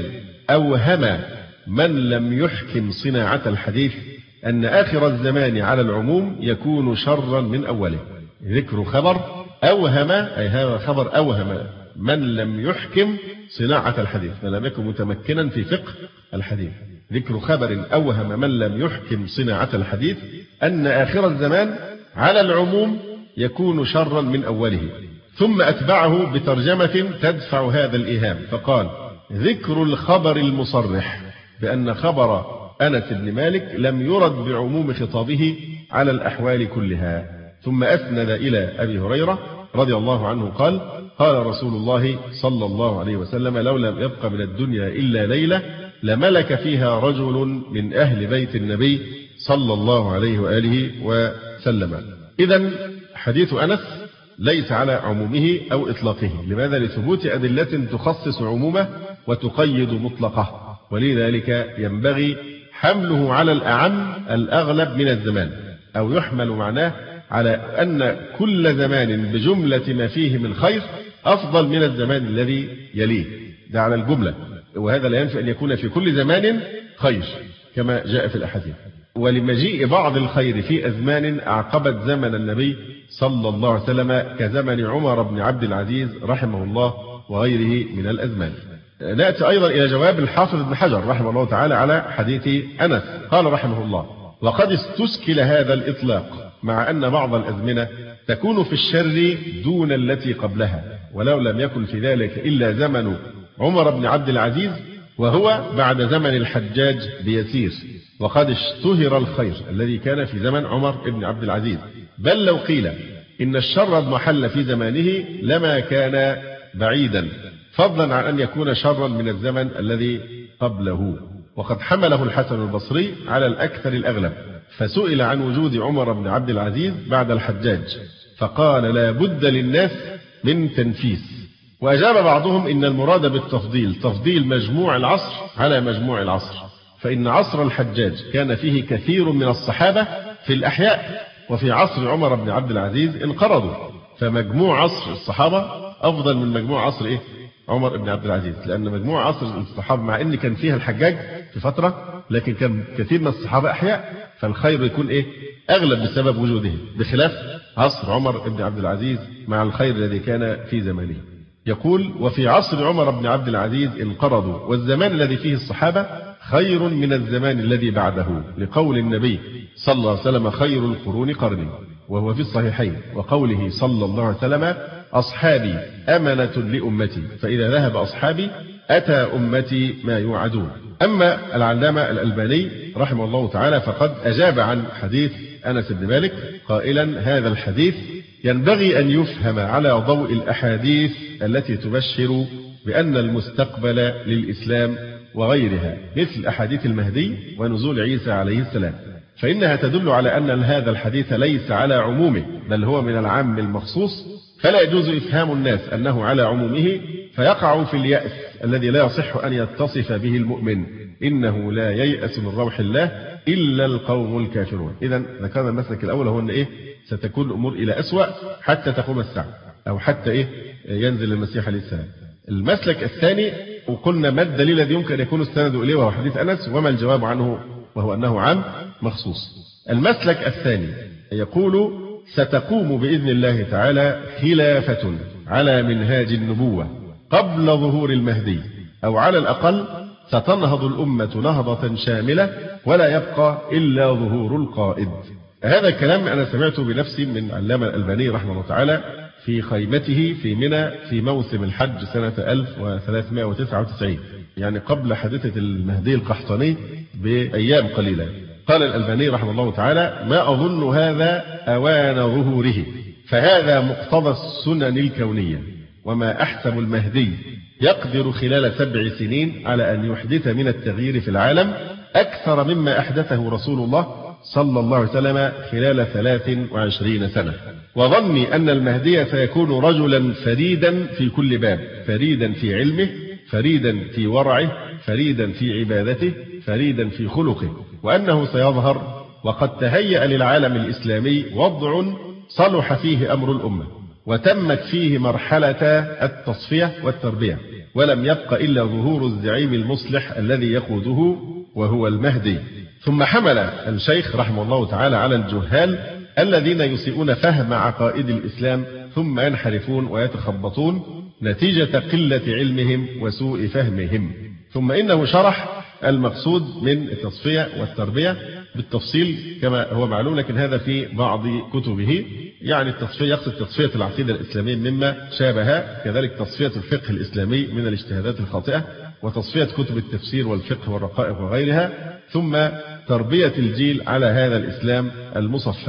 أوهم من لم يحكم صناعة الحديث أن آخر الزمان على العموم يكون شرا من أوله. ذكر خبر أوهم، أي هذا خبر أوهم من لم يحكم صناعة الحديث، فلم يكن متمكنا في فقه الحديث. ذكر خبر أوهم من لم يحكم صناعة الحديث أن آخر الزمان على العموم يكون شرا من أوله، ثم أتبعه بترجمة تدفع هذا الإيهام فقال: ذكر الخبر المصرح بأن خبر أنس بن مالك لم يرد بعموم خطابه على الأحوال كلها. ثم أسند إلى أبي هريرة رضي الله عنه قال: قال رسول الله صلى الله عليه وسلم: لو لم يبق من الدنيا إلا ليلة لملك فيها رجل من أهل بيت النبي صلى الله عليه وآله وسلم. إذن حديث أنس ليس على عمومه أو إطلاقه. لماذا؟ لثبوت أدلة تخصص عمومه وتقيد مطلقه، ولذلك ينبغي حمله على الأعم الأغلب من الزمان، أو يحمل معناه على أن كل زمان بجملة ما فيه من خير أفضل من الزمان الذي يليه، ده على الجملة، وهذا لا ينفي أن يكون في كل زمان خير كما جاء في الأحاديث. ولمجيء بعض الخير في أزمان أعقبت زمن النبي صلى الله عليه وسلم كزمن عمر بن عبد العزيز رحمه الله وغيره من الأزمان. نأتي أيضا إلى جواب الحافظ ابن حجر رحمه الله تعالى على حديث أنس. قال رحمه الله: وقد استشكل هذا الإطلاق مع أن بعض الأزمنة تكون في الشر دون التي قبلها، ولو لم يكن في ذلك إلا زمن عمر بن عبد العزيز وهو بعد زمن الحجاج بيسير، وقد اشتهر الخير الذي كان في زمن عمر بن عبد العزيز، بل لو قيل إن الشر اضمحل في زمانه لما كان بعيدا، فضلا عن أن يكون شرا من الزمن الذي قبله. وقد حمله الحسن البصري على الأكثر الأغلب، فسئل عن وجود عمر بن عبد العزيز بعد الحجاج فقال: لا بد للناس من تنفيس. وأجاب بعضهم إن المراد بالتفضيل تفضيل مجموع العصر على مجموع العصر، فإن عصر الحجاج كان فيه كثير من الصحابة في الأحياء، وفي عصر عمر بن عبد العزيز انقرضوا، فمجموع عصر الصحابة أفضل من مجموع عصر إيه؟ عمر بن عبد العزيز، لأن مجموع عصر الصحابة مع أن كان فيها الحجاج في فترة، لكن كان كثير من الصحابة أحياء، فالخير يكون إيه؟ أغلب بسبب وجوده، بخلاف عصر عمر بن عبد العزيز مع الخير الذي كان في زمانه. يقول: وفي عصر عمر بن عبد العزيز انقرضوا، والزمان الذي فيه الصحابة خير من الزمان الذي بعده، لقول النبي صلى الله عليه وسلم: خير القرون قرني، وهو في الصحيحين، وقوله صلى الله عليه وسلم: أصحابي أمنة لأمتي، فإذا ذهب أصحابي أتى أمتي ما يوعدون. أما العلامة الألباني رحمه الله تعالى فقد أجاب عن حديث أنس بن مالك قائلا: هذا الحديث ينبغي أن يفهم على ضوء الأحاديث التي تبشر بأن المستقبل للإسلام وغيرها، مثل أحاديث المهدي ونزول عيسى عليه السلام، فإنها تدل على أن هذا الحديث ليس على عمومه، بل هو من العام المخصوص، فلا يجوز إفهام الناس أنه على عمومه فيقع في اليأس الذي لا يصح أن يتصف به المؤمن، إنه لا ييأس من روح الله إلا القوم الكافرون. إذا ذكرنا المسلك الأول هو أن إيه؟ ستكون الأمور إلى أسوأ حتى تقوم الساعة، أو حتى إيه؟ ينزل المسيح عليه السلام. المسلك الثاني وقلنا ما الدليل الذي يمكن يكون استند إليه وهو حديث أنس، وما الجواب عنه وهو أنه عام مخصوص. المسلك الثاني يقول: ستقوم بإذن الله تعالى خلافة على منهاج النبوة قبل ظهور المهدي، أو على الأقل ستنهض الأمة نهضة شاملة ولا يبقى إلا ظهور القائد. هذا الكلام أنا سمعته بنفسي من علامة الألباني رحمه الله تعالى في خيمته في منى في موسم الحج سنة ألف وثلاثمائة وتسعة وتسعين، يعني قبل حادثة المهدي القحطاني بأيام قليلة. قال الألباني رحمه الله تعالى: ما أظن هذا أوان ظهوره، فهذا مقتضى السنن الكونية، وما أحسب المهدي يقدر خلال سبع سنين على أن يحدث من التغيير في العالم أكثر مما أحدثه رسول الله صلى الله عليه وسلم خلال ثلاث وعشرين سنة. وظني أن المهدي سيكون رجلا فريدا في كل باب، فريدا في علمه، فريدا في ورعه، فريدا في عبادته، فريدا في خلقه، وأنه سيظهر وقد تهيأ للعالم الإسلامي وضع صلح فيه أمر الأمة، وتمت فيه مرحلة التصفية والتربية، ولم يبق إلا ظهور الزعيم المصلح الذي يقوده وهو المهدي. ثم حمل الشيخ رحمه الله تعالى على الجهال الذين يسيئون فهم عقائد الإسلام ثم ينحرفون ويتخبطون نتيجة قلة علمهم وسوء فهمهم. ثم إنه شرح المقصود من التصفية والتربية بالتفصيل كما هو معلوم، لكن هذا في بعض كتبه. يعني التصفية يقصد تصفية العقيدة الإسلامية مما شابه، كذلك تصفية الفقه الإسلامي من الاجتهادات الخاطئة، وتصفية كتب التفسير والفقه والرقائق وغيرها، ثم تربية الجيل على هذا الإسلام المصفى.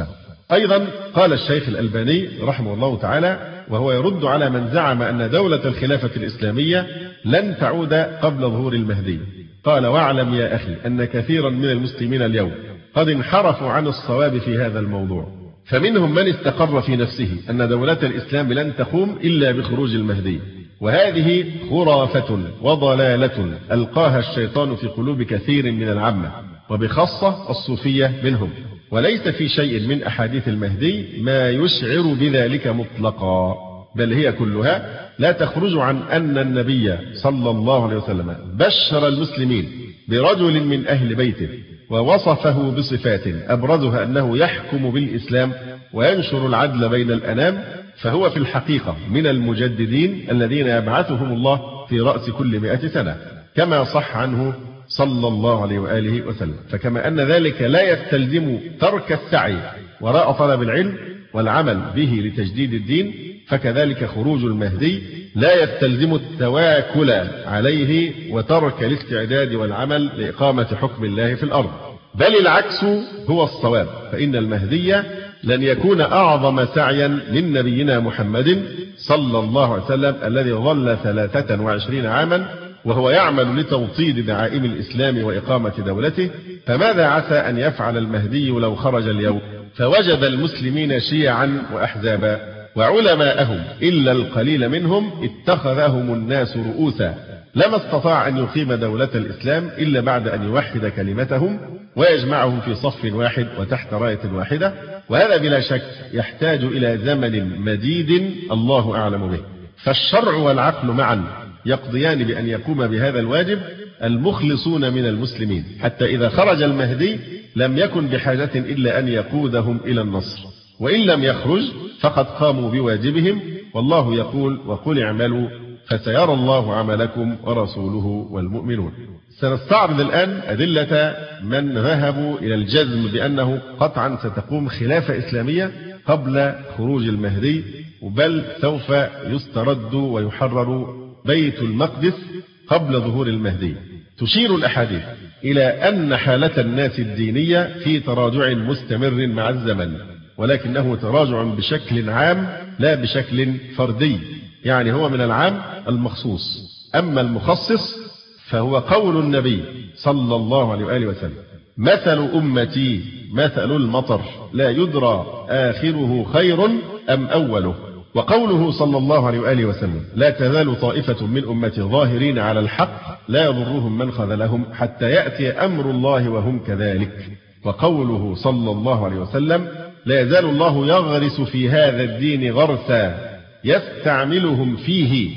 أيضا قال الشيخ الألباني رحمه الله تعالى وهو يرد على من زعم أن دولة الخلافة الإسلامية لن تعود قبل ظهور المهدي، قال: واعلم يا أخي أن كثيرا من المسلمين اليوم قد انحرفوا عن الصواب في هذا الموضوع، فمنهم من استقر في نفسه أن دولة الإسلام لن تقوم إلا بخروج المهدي، وهذه خرافة وضلالة ألقاها الشيطان في قلوب كثير من العامة وبخاصة الصوفية منهم، وليس في شيء من أحاديث المهدي ما يشعر بذلك مطلقا، بل هي كلها لا تخرج عن أن النبي صلى الله عليه وسلم بشر المسلمين برجل من أهل بيته ووصفه بصفات أبرزها أنه يحكم بالإسلام وينشر العدل بين الأنام، فهو في الحقيقة من المجددين الذين يبعثهم الله في رأس كل مئة سنة كما صح عنه صلى الله عليه وآله وسلم. فكما أن ذلك لا يستلزم ترك السعي وراء طلب العلم والعمل به لتجديد الدين، فكذلك خروج المهدي لا يستلزم التواكل عليه وترك الاستعداد والعمل لإقامة حكم الله في الأرض، بل العكس هو الصواب، فإن المهدي لن يكون أعظم سعيا من نبينا محمد صلى الله عليه وسلم الذي ظل ثلاثة وعشرين عاما وهو يعمل لتوطيد دعائم الإسلام وإقامة دولته، فماذا عسى أن يفعل المهدي لو خرج اليوم فوجد المسلمين شيعا وأحزابا وعلماءهم إلا القليل منهم اتخذهم الناس رؤوسا، لما استطاع أن يقيم دولة الإسلام إلا بعد أن يوحد كلمتهم ويجمعهم في صف واحد وتحت راية واحدة، وهذا بلا شك يحتاج إلى زمن مديد الله أعلم به. فالشرع والعقل معا يقضيان بأن يقوم بهذا الواجب المخلصون من المسلمين، حتى إذا خرج المهدي لم يكن بحاجة إلا أن يقودهم إلى النصر، وإن لم يخرج فقد قاموا بواجبهم، والله يقول: وقل اعملوا فسيرى الله عملكم ورسوله والمؤمنون. سنستعرض الآن أدلة من ذهبوا إلى الجزم بأنه قطعا ستقوم خلافة إسلامية قبل خروج المهدي، بل سوف يسترد ويحرر بيت المقدس قبل ظهور المهدي. تشير الأحاديث إلى أن حالة الناس الدينية في تراجع مستمر مع الزمن، ولكنه تراجع بشكل عام لا بشكل فردي، يعني هو من العام المخصوص. أما المخصص فهو قول النبي صلى الله عليه وآله وسلم: مثل أمتي مثل المطر لا يدرى آخره خير أم أوله. وقوله صلى الله عليه وآله وسلم: لا تزال طائفة من أمتي ظاهرين على الحق لا يضرهم من خذلهم حتى يأتي أمر الله وهم كذلك. وقوله صلى الله عليه وسلم: لا يزال الله يغرس في هذا الدين غرسا يستعملهم فيه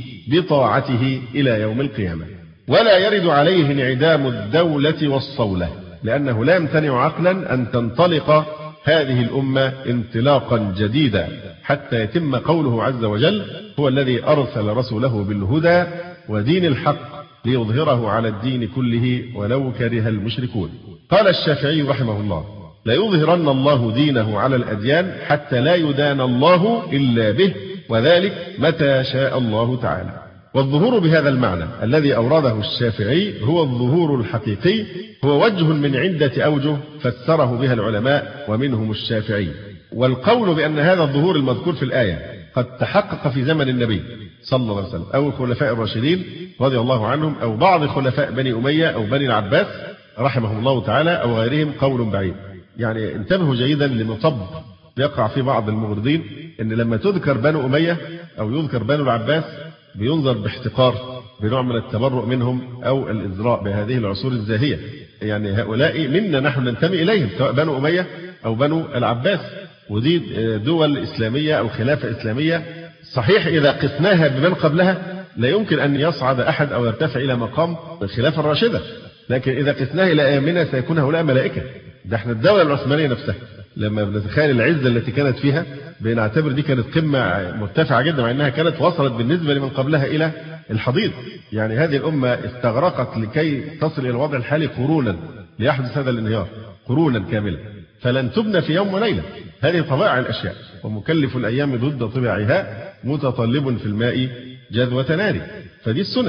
بطاعته إلى يوم القيامة. ولا يرد عليه انعدام الدولة والصولة، لأنه لا يمتنع عقلا أن تنطلق هذه الأمة انطلاقا جديدا حتى يتم قوله عز وجل: هو الذي أرسل رسوله بالهدى ودين الحق ليظهره على الدين كله ولو كره المشركون. قال الشافعي رحمه الله: لا يظهرن الله دينه على الأديان حتى لا يدان الله إلا به، وذلك متى شاء الله تعالى. والظهور بهذا المعنى الذي أورده الشافعي هو الظهور الحقيقي، هو وجه من عدة أوجه فسره بها العلماء ومنهم الشافعي. والقول بأن هذا الظهور المذكور في الآية قد تحقق في زمن النبي صلى الله عليه وسلم أو الخلفاء الراشدين رضي الله عنهم أو بعض خلفاء بني أمية أو بني العباس رحمهم الله تعالى أو غيرهم قول بعيد. يعني انتبهوا جيدا لمطب يقع في بعض المغرضين، إن لما تذكر بنو أمية أو يذكر بنو العباس بينظر باحتقار، بنوع من التبرؤ منهم أو الإزراء بهذه العصور الزاهية. يعني هؤلاء منا نحن ننتمي إليهم، سواء بنو أمية أو بنو العباس، ودي دول إسلامية أو خلافة إسلامية. صحيح إذا قسناها بمن قبلها لا يمكن أن يصعد أحد أو يرتفع إلى مقام الخلافة الراشدة، لكن إذا قسناها إلى أيامنا سيكون هؤلاء ملائكة. ده احنا الدولة العثمانية نفسها لما بنتخيل العزة التي كانت فيها بنعتبر دي كانت قمة مرتفعة جدا، مع أنها كانت وصلت بالنسبة لمن قبلها إلى الحضيض. يعني هذه الأمة استغرقت لكي تصل إلى الوضع الحالي قرونا ليحدث هذا الانهيار، قرونا كاملة، فلن تبنى في يوم وليلة. هذه طبائع الأشياء، ومكلف الأيام ضد طباعها متطلب في الماء جذوة نار. فدي السنن.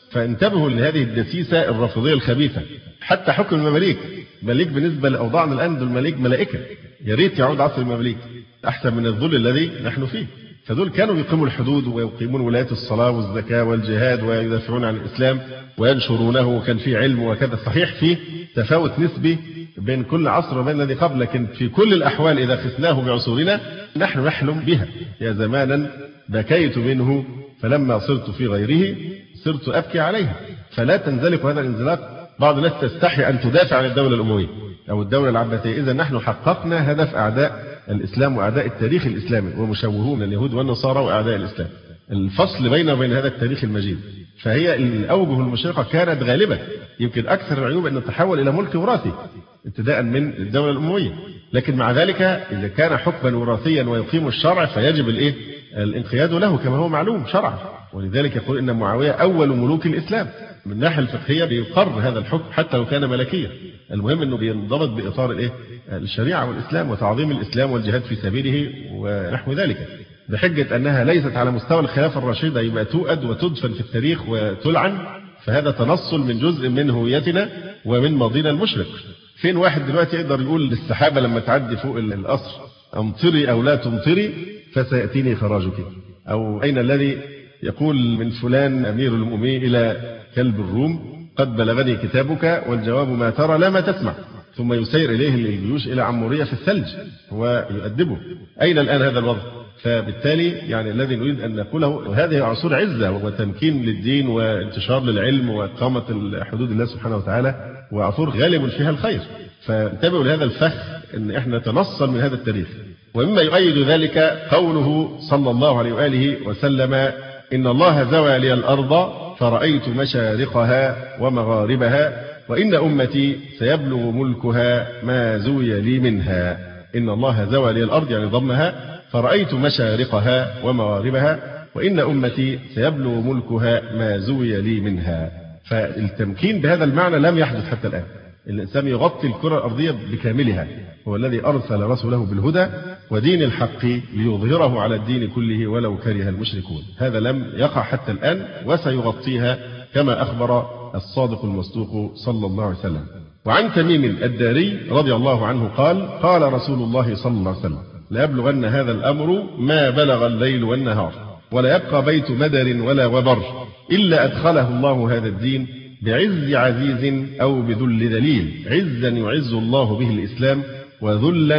فانتبهوا لهذه الدسيسة الرافضية الخبيثة. حتى حكم المماليك، مليك بالنسبة لأوضاعنا الآن دول مليك ملائكة، يا ريت يعود عصر المماليك أحسن من الذل الذي نحن فيه. فدول كانوا يقيموا الحدود ويقيمون ولاية الصلاة والزكاة والجهاد ويدافعون عن الإسلام وينشرونه، وكان في علم وكذا. صحيح فيه تفاوت نسبي بين كل عصر وبين الذي قبل، لكن في كل الأحوال إذا قسناه بعصورنا نحن نحلم بها. يا زمانا بكيت منه فلما صرت في غيره صرت أبكي عليها. فلا تنزلق هذا الانزلاق. بعض الناس تستحي أن تدافع عن الدولة الأموية أو الدولة العباسية. إذا نحن حققنا هدف أعداء الإسلام وأعداء التاريخ الإسلامي ومشوهون اليهود والنصارى وأعداء الإسلام. الفصل بينه وبين هذا التاريخ المجيد. فهي الأوجه المشرقة كانت غالبة. يمكن أكثر العيوب أن تحول إلى ملك وراثي ابتداء من الدولة الأموية، لكن مع ذلك إذا كان حكما وراثيا ويقيم الشرع فيجب الإيه؟ الانقياد له كما هو معلوم شرعا. ولذلك يقول إن معاوية أول ملوك الإسلام. من الناحية الفقهية بيقر هذا الحكم حتى لو كان ملكيا. المهم أنه بينضبط بإطار الإيه؟ الشريعة والإسلام وتعظيم الإسلام والجهاد في سبيله ونحو ذلك، بحجة أنها ليست على مستوى الخلافة الراشدة يبقى تؤد وتدفن في التاريخ وتلعن. فهذا تنصل من جزء من هويتنا ومن ماضينا المشرق. فين واحد دلوقتي يقدر يقول للسحابة لما تعدي فوق القصر أمطري أو لا تمطري فسيأتيني خراجك؟ أو أين الذي يقول من فلان أمير المؤمنين إلى كلب الروم قد بلغني كتابك والجواب ما ترى لا ما تسمع، ثم يسير إليه الجيوش إلى عمورية في الثلج ويؤدبه؟ أين الآن هذا الوضع؟ فبالتالي يعني الذي نريد أن نقوله هذه عصور عزة وتمكين للدين وانتشار للعلم وإقامة حدود الله سبحانه وتعالى، وعصور غالب فيها الخير. فانتبهوا لهذا الفخ أن احنا نتنصل من هذا التاريخ. ومما يؤيد ذلك قوله صلى الله عليه وآله وسلم: إن الله زوى لي الأرض فرأيت مشارقها ومغاربها وإن أمتي سيبلغ ملكها ما زوي لي منها. إن الله زوى لي الأرض يعني ضمها، فرأيت مشارقها ومغاربها وإن أمتي سيبلغ ملكها ما زوي لي منها. فالتمكين بهذا المعنى لم يحدث حتى الآن. الإنسان يغطي الكرة الأرضية بكاملها، هو الذي أرسل رسوله بالهدى ودين الحق ليظهره على الدين كله ولو كره المشركون. هذا لم يقع حتى الآن وسيغطيها كما أخبر الصادق المصدوق صلى الله عليه وسلم. وعن تميم الداري رضي الله عنه قال: قال رسول الله صلى الله عليه وسلم: ليبلغن هذا الأمر ما بلغ الليل والنهار ولا يبقى بيت مدر ولا وبر إلا أدخله الله هذا الدين بعز عزيز أو بذل ذليل. عزا يعز الله به الإسلام وذلا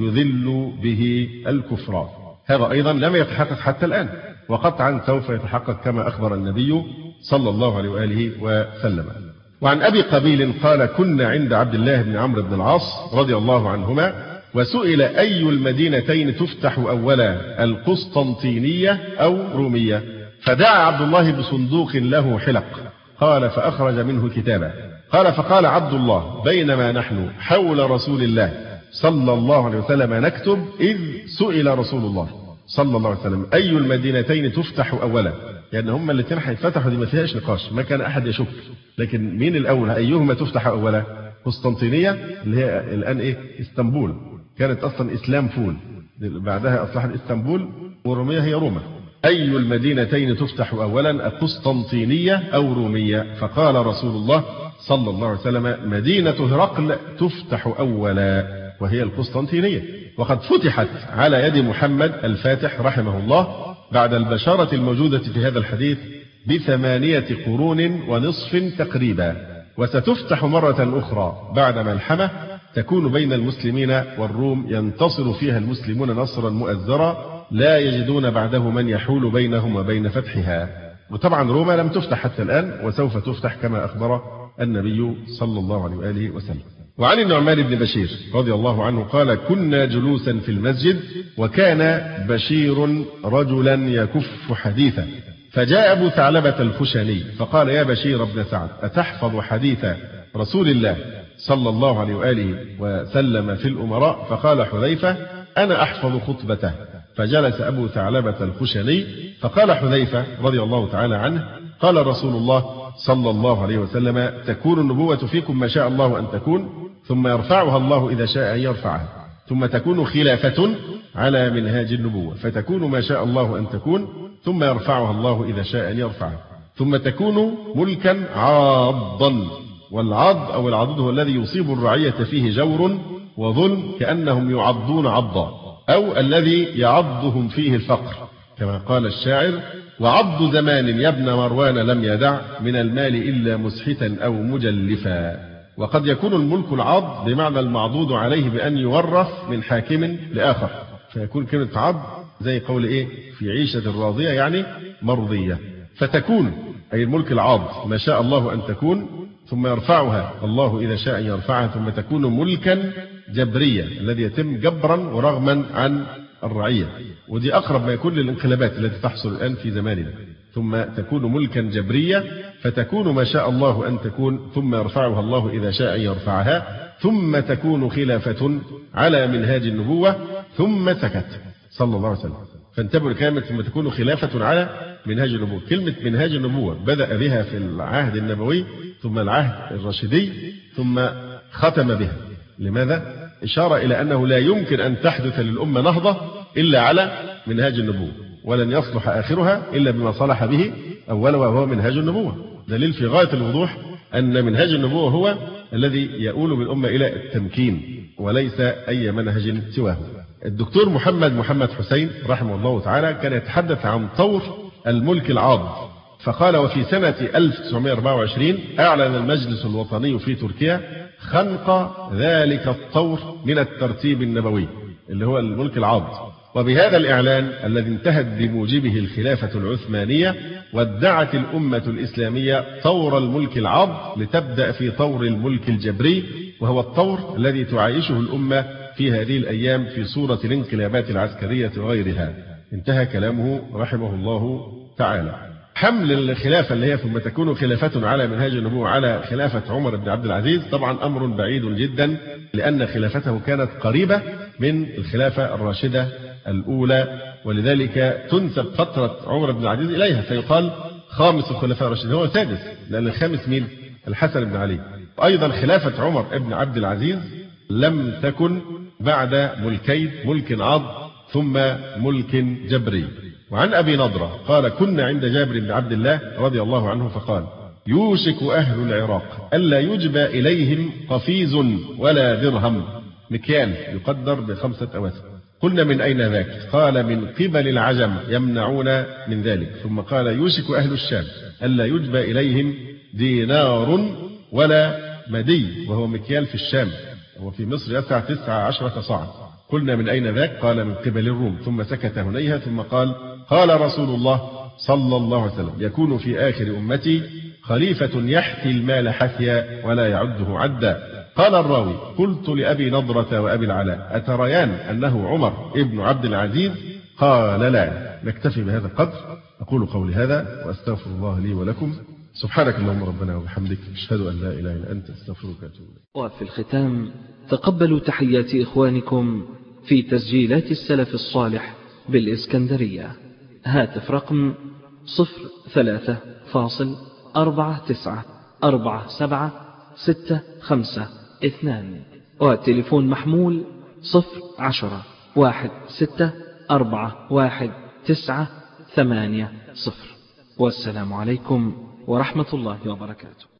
يذل به الكفر. هذا أيضا لم يتحقق حتى الآن، وقطعا سوف يتحقق كما أخبر النبي صلى الله عليه وآله وسلم. وعن أبي قبيل قال: كنا عند عبد الله بن عمرو بن العاص رضي الله عنهما وسئل أي المدينتين تفتح أولا القسطنطينية أو رومية، فدعا عبد الله بصندوق له حلق، قال فأخرج منه كتابا، قال فقال عبد الله: بينما نحن حول رسول الله صلى الله عليه وسلم نكتب إذ سئل رسول الله صلى الله عليه وسلم أي المدينتين تفتح أولا، يعني هم الاثنين هيتفتحوا، دي ما فيهاش نقاش، ما كان أحد يشك. لكن مين الأول؟ أيهما تفتح أولا؟ قسطنطينية اللي هي الآن إيه؟ اسطنبول، كانت أصلا إسلام فول، بعدها أصبحت اسطنبول، ورومية هي روما. أي المدينتين تفتح أولا القسطنطينية أو رومية؟ فقال رسول الله صلى الله عليه وسلم: مدينة هرقل تفتح أولا وهي القسطنطينية، وقد فتحت على يد محمد الفاتح رحمه الله بعد البشارة الموجودة في هذا الحديث بثمانية قرون ونصف تقريبا، وستفتح مرة أخرى بعد ملحمة تكون بين المسلمين والروم ينتصر فيها المسلمون نصرا مؤزرا لا يجدون بعده من يحول بينهم وبين فتحها. وطبعا روما لم تفتح حتى الآن وسوف تفتح كما أخبر النبي صلى الله عليه وآله وسلم. وعن النعمان بن بشير رضي الله عنه قال: كنا جلوسا في المسجد وكان بشير رجلا يكف حديثا، فجاء أبو ثعلبة الخشني فقال: يا بشير بن سعد، أتحفظ حديث رسول الله صلى الله عليه وآله وسلم في الأمراء؟ فقال حذيفة: أنا أحفظ خطبته. فجلس أبو ثعلبة الخشني فقال حذيفة رضي الله تعالى عنه: قال رسول الله صلى الله عليه وسلم: تكون النبوة فيكم ما شاء الله أن تكون، ثم يرفعها الله إذا شاء أن يرفعها، ثم تكون خلافة على منهاج النبوة، فتكون ما شاء الله أن تكون، ثم يرفعها الله إذا شاء أن يرفعها، ثم تكون ملكا عاضا. والعض أو العضد هو الذي يصيب الرعية فيه جور وظلم كأنهم يعضون عضا، أو الذي يعضهم فيه الفقر، كما قال الشاعر: وعض زمان يا ابن مروان لم يدع من المال إلا مسحتا أو مجلفا. وقد يكون الملك العض بمعنى المعضود عليه بأن يورث من حاكم لآخر، فيكون كلمة عض زي قول إيه في عيشة راضية يعني مرضية. فتكون أي الملك العاض ما شاء الله أن تكون، ثم يرفعها الله إذا شاء أن يرفعها، ثم تكون ملكا جبريا الذي يتم جبرا ورغما عن الرعية. ودي أقرب ما يكون للانقلابات التي تحصل الآن في زماننا. ثم تكون ملكا جبريا، فتكون ما شاء الله أن تكون، ثم يرفعها الله إذا شاء أن يرفعها، ثم تكون خلافة على منهاج النبوة، ثم سكت صلى الله عليه وسلم. فانتبهوا لكلمة ثم تكون خلافة على منهاج النبوة. كلمة منهاج النبوة بدأ بها في العهد النبوي، ثم العهد الراشدي، ثم ختم بها. لماذا؟ إشارة إلى أنه لا يمكن أن تحدث للأمة نهضة إلا على منهاج النبوة، ولن يصلح آخرها إلا بما صلح به أولا وهو منهاج النبوة. دليل في غاية الوضوح أن منهاج النبوة هو الذي يؤول بالأمة إلى التمكين، وليس أي منهج سواه. الدكتور محمد محمد حسين رحمه الله تعالى كان يتحدث عن طور الملك العاض، فقال: وفي سنة ألف وتسعمائة وأربعة وعشرين أعلن المجلس الوطني في تركيا خنق ذلك الطور من الترتيب النبوي اللي هو الملك العاض. وبهذا الإعلان الذي انتهت بموجبه الخلافة العثمانية، وادعت الأمة الإسلامية طور الملك العاض لتبدأ في طور الملك الجبري، وهو الطور الذي تعايشه الأمة في هذه الأيام في صورة الانقلابات العسكرية وغيرها. انتهى كلامه رحمه الله تعالى. حمل الخلافة اللي هي ثم تكون خلافة على منهاج النبوة على خلافة عمر بن عبد العزيز طبعا أمر بعيد جدا، لأن خلافته كانت قريبة من الخلافة الراشدة الأولى، ولذلك تنسب فترة عمر بن العزيز إليها، فيقال خامس الخلفاء الراشدين، هو سادس، لأن الخامس مين؟ الحسن بن علي. أيضا خلافة عمر بن عبد العزيز لم تكن بعد ملكين، ملك عاض ثم ملك جبري. وعن أبي نضرة قال: كنا عند جابر بن عبد الله رضي الله عنه فقال: يوشك أهل العراق ألا يجبى إليهم قفيز ولا درهم، مكيال يقدر بخمسة أواسق. قلنا: من أين ذاك؟ قال: من قبل العجم يمنعون من ذلك. ثم قال: يوشك أهل الشام ألا يجبى إليهم دينار ولا مدي، وهو مكيال في الشام، وفي مصر يسع تسعة عشرة صاعا. قلنا: من أين ذاك؟ قال: من قبل الروم. ثم سكت هنيها، ثم قال: قال رسول الله صلى الله عليه وسلم: يكون في آخر أمتي خليفة يحثي المال حثيا ولا يعده عدا. قال الراوي: قلت لأبي نضرة وأبي العلاء: أتريان أنه عمر ابن عبد العزيز؟ قال: لا. نكتفي بهذا القدر. أقول قولي هذا وأستغفر الله لي ولكم. سبحانك اللهم ربنا وبحمدك، أشهد أن لا إله إلا أنت، أستغفرك وأتوب إليك. وفي الختام تقبلوا تحيات إخوانكم في تسجيلات السلف الصالح بالإسكندرية. هاتف رقم صفر ثلاثة فاصل أربعة تسعة أربعة سبعة ستة خمسة اثنان، وتليفون محمول صفر عشرة واحد ستة أربعة واحد تسعة ثمانية صفر. والسلام عليكم ورحمة الله وبركاته.